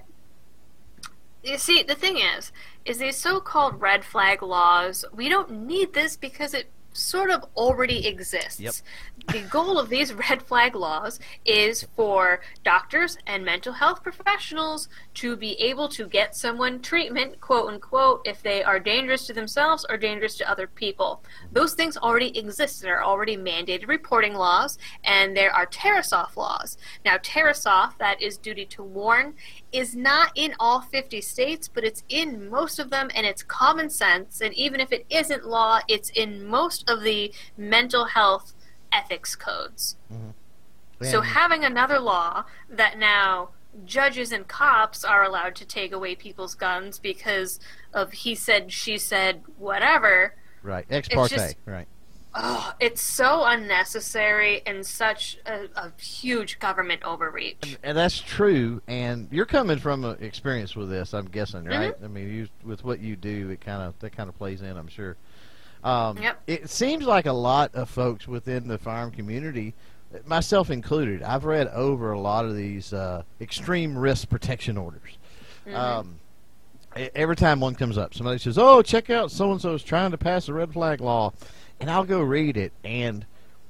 you see, the thing is, is these so-called red flag laws, we don't need this because it sort of already exists. Yep. The goal of these red flag laws is for doctors and mental health professionals to be able to get someone treatment, quote unquote, if they are dangerous to themselves or dangerous to other people. Those things already exist. There are already mandated reporting laws, and there are Tarasoff laws. Now, Tarasoff, that is duty to warn, is not in all fifty states, but it's in most of them, and it's common sense. And even if it isn't law, it's in most of the mental health ethics codes. Mm-hmm. So having another law that now judges and cops are allowed to take away people's guns because of he said, she said, whatever. Right, ex parte, just, right. Oh, it's so unnecessary and such a, a huge government overreach. And, and that's true, and you're coming from an experience with this, I'm guessing, right? Mm-hmm. I mean, you, with what you do, it kind of that kind of plays in, I'm sure. Um, yep. It seems like a lot of folks within the firearm community, myself included, I've read over a lot of these uh, extreme risk protection orders. Mm-hmm. Um, every time one comes up, somebody says, oh, check out so-and-so is trying to pass a red flag law. And I'll go read it, and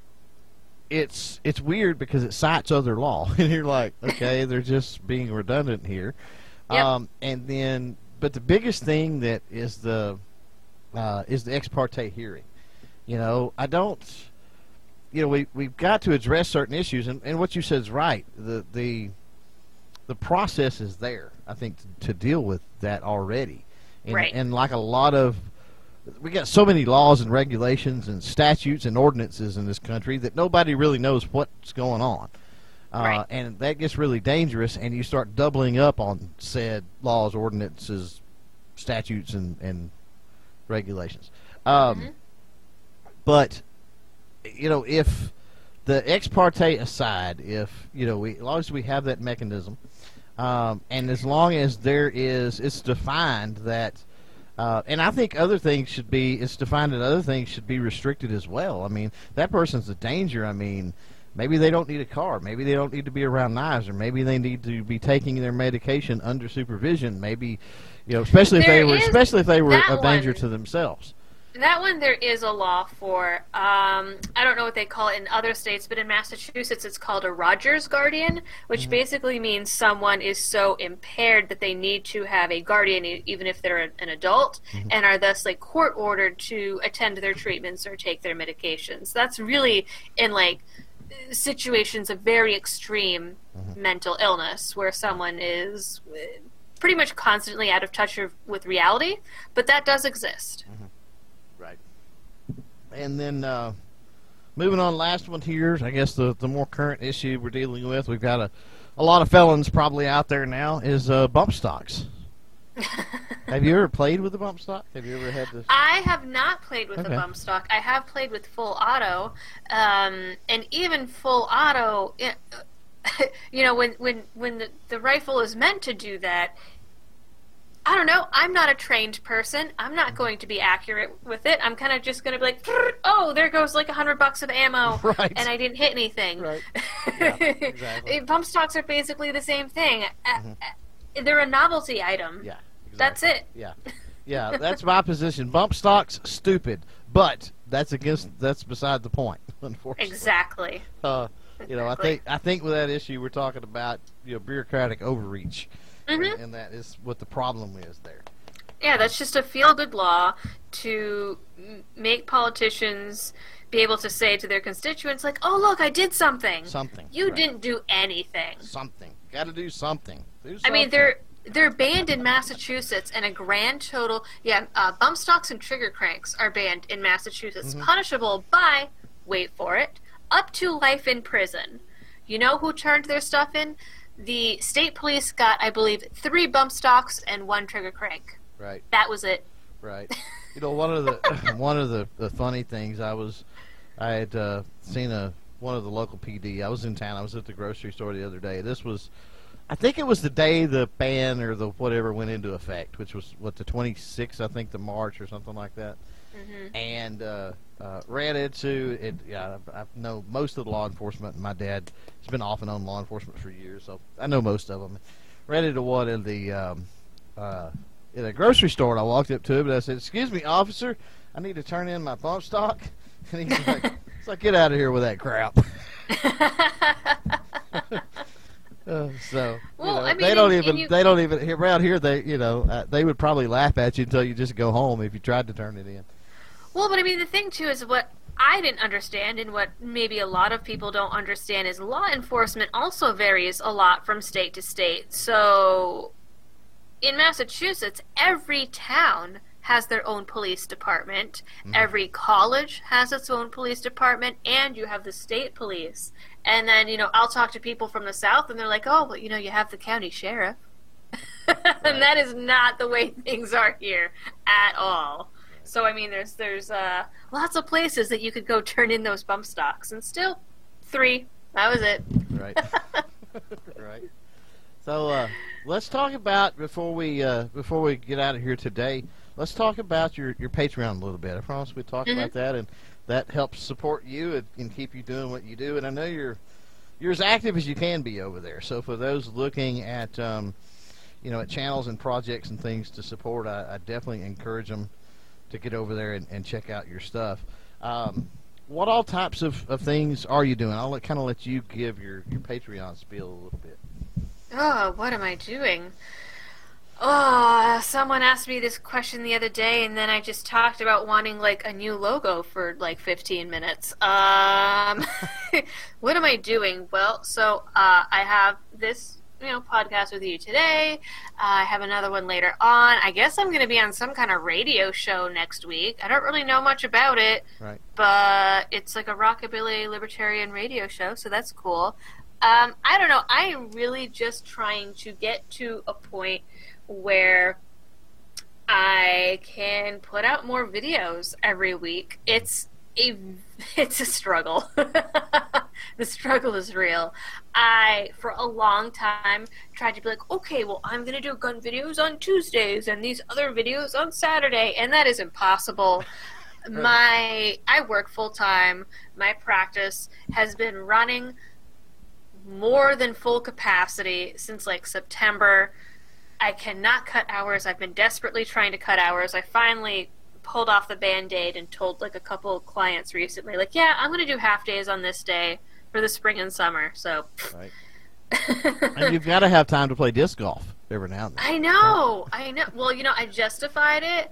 it's it's weird because it cites other law. And you're like, okay, they're just being redundant here. Yep. Um, and then, but the biggest thing that is the uh, is the ex parte hearing. You know, I don't, you know, we, we've got to address certain issues, and, and what you said is right. The, the, the process is there, I think, to, to deal with that already. And, Right. and like a lot of, we got so many laws and regulations and statutes and ordinances in this country that nobody really knows what's going on. Uh, Right. And that gets really dangerous, and you start doubling up on said laws, ordinances, statutes, and, and regulations. Um, Mm-hmm. But, you know, if the ex parte aside, if, you know, we, as long as we have that mechanism, um, and as long as there is, it's defined that, uh, and I think other things should be, it's defined that other things should be restricted as well. I mean, that person's a danger. I mean, maybe they don't need a car. Maybe they don't need to be around knives, or maybe they need to be taking their medication under supervision. Maybe, you know, especially if There they were, is especially if they were that a danger one. to themselves. That one there is a law for. Um, I don't know what they call it in other states, but in Massachusetts it's called a Rogers guardian, which Mm-hmm. basically means someone is so impaired that they need to have a guardian, e- even if they're an adult, Mm-hmm. and are thus like court ordered to attend to their treatments or take their medications. That's really in like situations of very extreme Mm-hmm. mental illness where someone is uh, pretty much constantly out of touch of- with reality, but that does exist. Right. And then uh, moving on, last one here, I guess the, the more current issue we're dealing with, we've got a, a lot of felons probably out there now, is uh, bump stocks. Have you ever played with a bump stock? Have you ever had this? I have not played with Okay. a bump stock. I have played with full auto, um, and even full auto. It, you know, when when when the, the rifle is meant to do that, I don't know. I'm not a trained person. I'm not going to be accurate with it. I'm kind of just going to be like, oh, there goes like a hundred bucks of ammo, Right. and I didn't hit anything. Right. Yeah, exactly. Bump stocks are basically the same thing. Mhm. Uh, They're a novelty item. Yeah. Exactly. That's it. Yeah. Yeah, that's my position. Bump stocks, stupid. But that's against, that's beside the point, unfortunately. Exactly. Uh, you know, I Exactly. think I think with that issue we're talking about, you know, bureaucratic overreach, Mhm. and, and that is what the problem is there. Yeah, that's just a feel-good law to m- make politicians be able to say to their constituents, like, "Oh, look, I did something. Something. You right. didn't do anything." Something. Got to do something. Do I something. mean, they're they're banned in Massachusetts, and a grand total. Yeah, uh, bump stocks and trigger cranks are banned in Massachusetts, Mhm. punishable by, wait for it, up to life in prison. You know who turned their stuff in? The state police got, I believe, three bump stocks and one trigger crank. right. That was it. Right. You know, one of the one of the, the funny things, I was I had uh, seen a one of the local P D. I was in town. I was at the grocery store the other day. This was, I think it was the day the ban or the whatever went into effect, which was what, the twenty-sixth, I think, the March or something like that. Hmm. And uh, uh, ran into it. Yeah, I, I know most of the law enforcement. And my dad has been off and on law enforcement for years, so I know most of them. Ran into one in the um, uh, in a grocery store, and I walked up to him and I said, "Excuse me, officer, I need to turn in my bump stock." And he's like, "It's like, get out of here with that crap." Uh, so Well, you know, I mean, they don't and- even and you- they don't even here around here. They you know uh, they would probably laugh at you until you just go home if you tried to turn it in. Well, but I mean, the thing too is what I didn't understand, and what maybe a lot of people don't understand, is law enforcement also varies a lot from state to state. So, in Massachusetts, every town has their own police department. Mhm. Every college has its own police department, and you have the state police. And then, you know, I'll talk to people from the South, and they're like, "Oh, well, you know, you have the county sheriff." And that is not the way things are here at all. So I mean, there's there's uh, lots of places that you could go turn in those bump stocks, and still, three. That was it. Right. Right. So uh, let's talk about before we uh, before we get out of here today. Let's talk about your, your Patreon a little bit. I promise we talk Mhm. about that, and that helps support you and, and keep you doing what you do. And I know you're you're as active as you can be over there. So for those looking at um, you know at channels and projects and things to support, I, I definitely encourage them to get over there and, and check out your stuff. Um, what all types of, of things are you doing? I'll let, kind of let you give your, your Patreon spiel a little bit. Oh, what am I doing? Oh, someone asked me this question the other day, and then I just talked about wanting like a new logo for like fifteen minutes. Um, what am I doing? Well, so uh, I have this you know, podcast with you today. Uh, I have another one later on. I guess I'm going to be on some kind of radio show next week. I don't really know much about it, Right. but it's like a rockabilly libertarian radio show, so that's cool. Um, I don't know. I am really just trying to get to a point where I can put out more videos every week. It's a it's a struggle. The struggle is real. I, for a long time, tried to be like, okay, well, I'm going to do gun videos on Tuesdays and these other videos on Saturday, and that is impossible. My I work full-time. My practice has been running more than full capacity since, like, September. I cannot cut hours. I've been desperately trying to cut hours. I finally pulled off the Band-Aid and told, like, a couple of clients recently, like, yeah, I'm going to do half days on this day for the spring and summer. So, Right. And you've got to have time to play disc golf every now and then. I know, I know. Well, you know, I justified it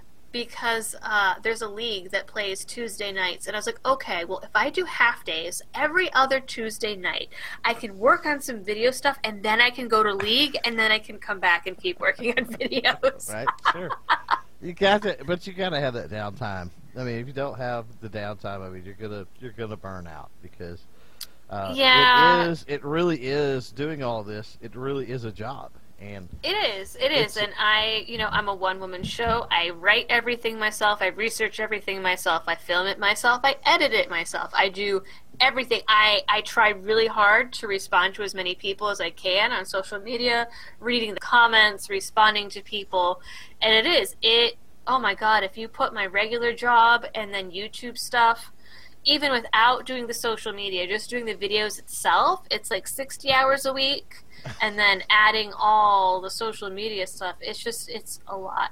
because uh, there's a league that plays Tuesday nights, and I was like, okay, well, if I do half days every other Tuesday night, I can work on some video stuff, and then I can go to league, and then I can come back and keep working on videos. Right, sure. You got to, but you got to have that downtime. I mean, if you don't have the downtime, I mean, you're gonna you're gonna burn out because uh, Yeah. it is. It really is doing all this. It really is a job, and It is, it is, and I, you know, I'm a one-woman show. I write everything myself. I research everything myself. I film it myself. I edit it myself. I do everything. I, I try really hard to respond to as many people as I can on social media, reading the comments, responding to people, and it is, it, oh my God, if you put my regular job and then YouTube stuff, even without doing the social media, just doing the videos itself, it's like sixty hours a week. And then adding all the social media stuff, it's just, it's a lot.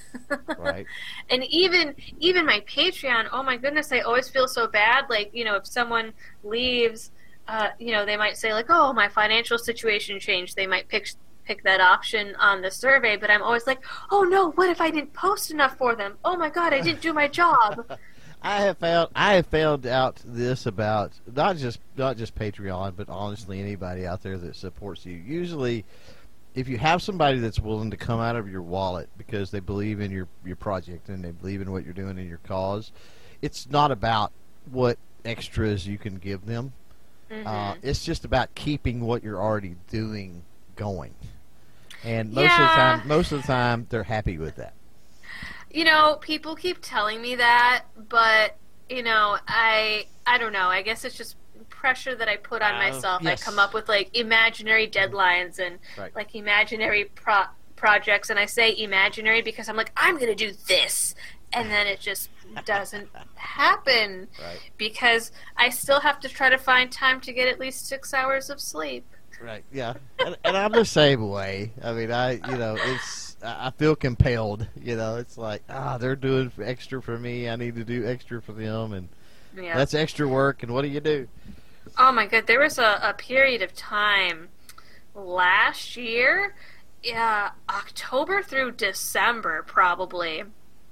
right. And even even my Patreon, oh my goodness, I always feel so bad. Like, you know, if someone leaves, uh, you know, they might say like, oh, my financial situation changed. They might pick pick that option on the survey, but I'm always like, oh no, what if I didn't post enough for them? Oh my God, I didn't do my job. I have found I have found out this about not just not just Patreon, but honestly anybody out there that supports you. Usually, if you have somebody that's willing to come out of your wallet because they believe in your your project and they believe in what you're doing in your cause, it's not about what extras you can give them. Mm-hmm. Uh, it's just about keeping what you're already doing going. And most yeah. of the time, most of the time, they're happy with that. You know, people keep telling me that, but, you know, I I don't know. I guess it's just pressure that I put on Uh, myself. yes. I come up with, like, imaginary deadlines and, Right. like, imaginary pro- projects. And I say imaginary because I'm like, I'm going to do this. And then it just doesn't happen Right. because I still have to try to find time to get at least six hours of sleep. Right. Yeah. And, and I'm the same way. I mean, I you know, it's I I feel compelled. You know, it's like ah, they're doing extra for me. I need to do extra for them, and Yeah. that's extra work. And what do you do? Oh my God, there was a, a period of time last year, yeah, October through December probably,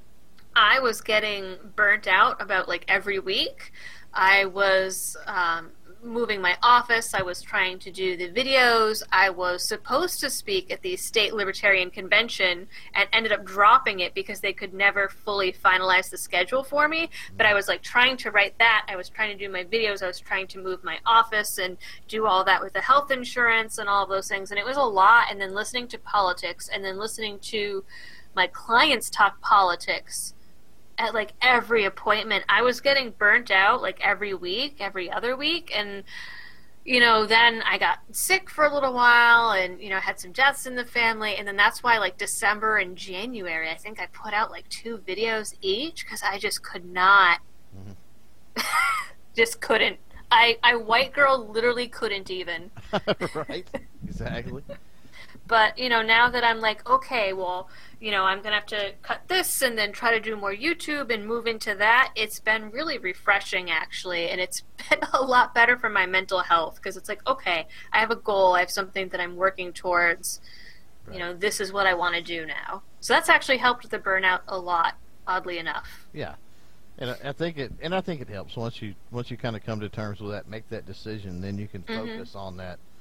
I was getting burnt out about like every week. I was um, moving my office. I was trying to do the videos. I was supposed to speak at the state libertarian convention and ended up dropping it because they could never fully finalize the schedule for me. But I was like trying to write that. I was trying to do my videos. I was trying to move my office and do all that with the health insurance and all of those things. And it was a lot. And then listening to politics and then listening to my clients talk politics at like every appointment. I was getting burnt out like every week, every other week. And, you know, then I got sick for a little while and, you know, had some deaths in the family. And then that's why like December and January, I think I put out like two videos each because I just could not, Mhm. just couldn't. I, I white girl literally couldn't even. Right. Exactly. But, you know, now that I'm like, okay, well, you know, I'm going to have to cut this and then try to do more YouTube and move into that, it's been really refreshing, actually. And it's been a lot better for my mental health because it's like, okay, I have a goal. I have something that I'm working towards. Right. You know, this is what I want to do now. So that's actually helped with the burnout a lot, oddly enough. Yeah. And I, I think it, and I think it helps once you once you kind of come to terms with that, make that decision, then you can Mhm. focus on that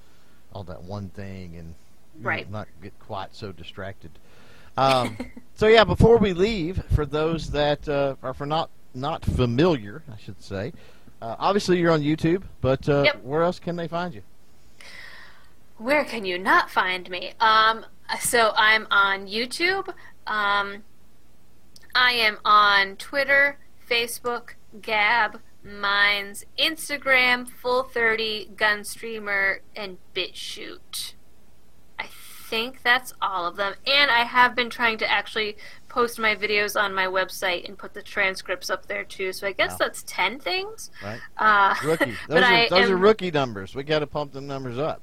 on that one thing and right. not get quite so distracted. Um, so yeah, before we leave, for those that uh, are for not not familiar, I should say, uh, obviously you're on YouTube, but uh, yep. where else can they find you? Where can you not find me? Um, so I'm on YouTube. Um, I am on Twitter, Facebook, Gab, Minds, Instagram, Full thirty, Gunstreamer, and BitChute. I think that's all of them. And I have been trying to actually post my videos on my website and put the transcripts up there too. So I guess wow. that's ten things. Right. Uh, rookie. Those, are, those am, are rookie numbers. We got to pump them numbers up.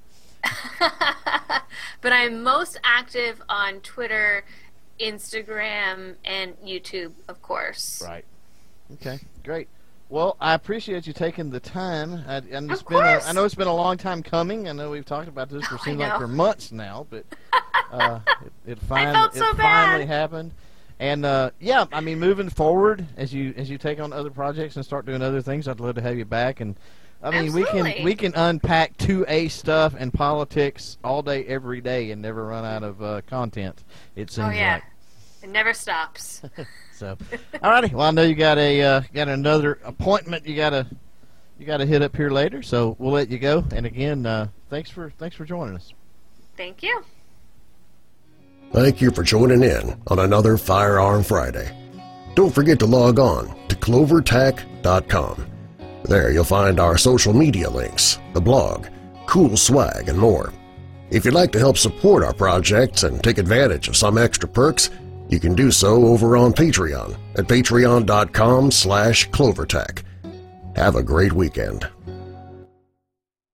But I'm most active on Twitter, Instagram, and YouTube, of course. Right. Okay. Great. Well, I appreciate you taking the time. I, and it's of been course. A, I know it's been a long time coming. I know we've talked about this for oh, seems like for months now, but uh, it, it, fin- I felt so it bad. finally happened. And uh, yeah, I mean, moving forward as you as you take on other projects and start doing other things, I'd love to have you back. And I mean, Absolutely. we can we can unpack two A stuff and politics all day, every day, and never run out of uh, content. It seems oh, yeah. like it never stops. So, alrighty. Well, I know you got a uh, got another appointment. You gotta you gotta hit up here later. So we'll let you go. And again, uh, thanks for thanks for joining us. Thank you. Thank you for joining in on another Firearm Friday. Don't forget to log on to clover tac dot com. There you'll find our social media links, the blog, cool swag, and more. If you'd like to help support our projects and take advantage of some extra perks, you can do so over on Patreon at patreon dot com slash clovertac. Have a great weekend.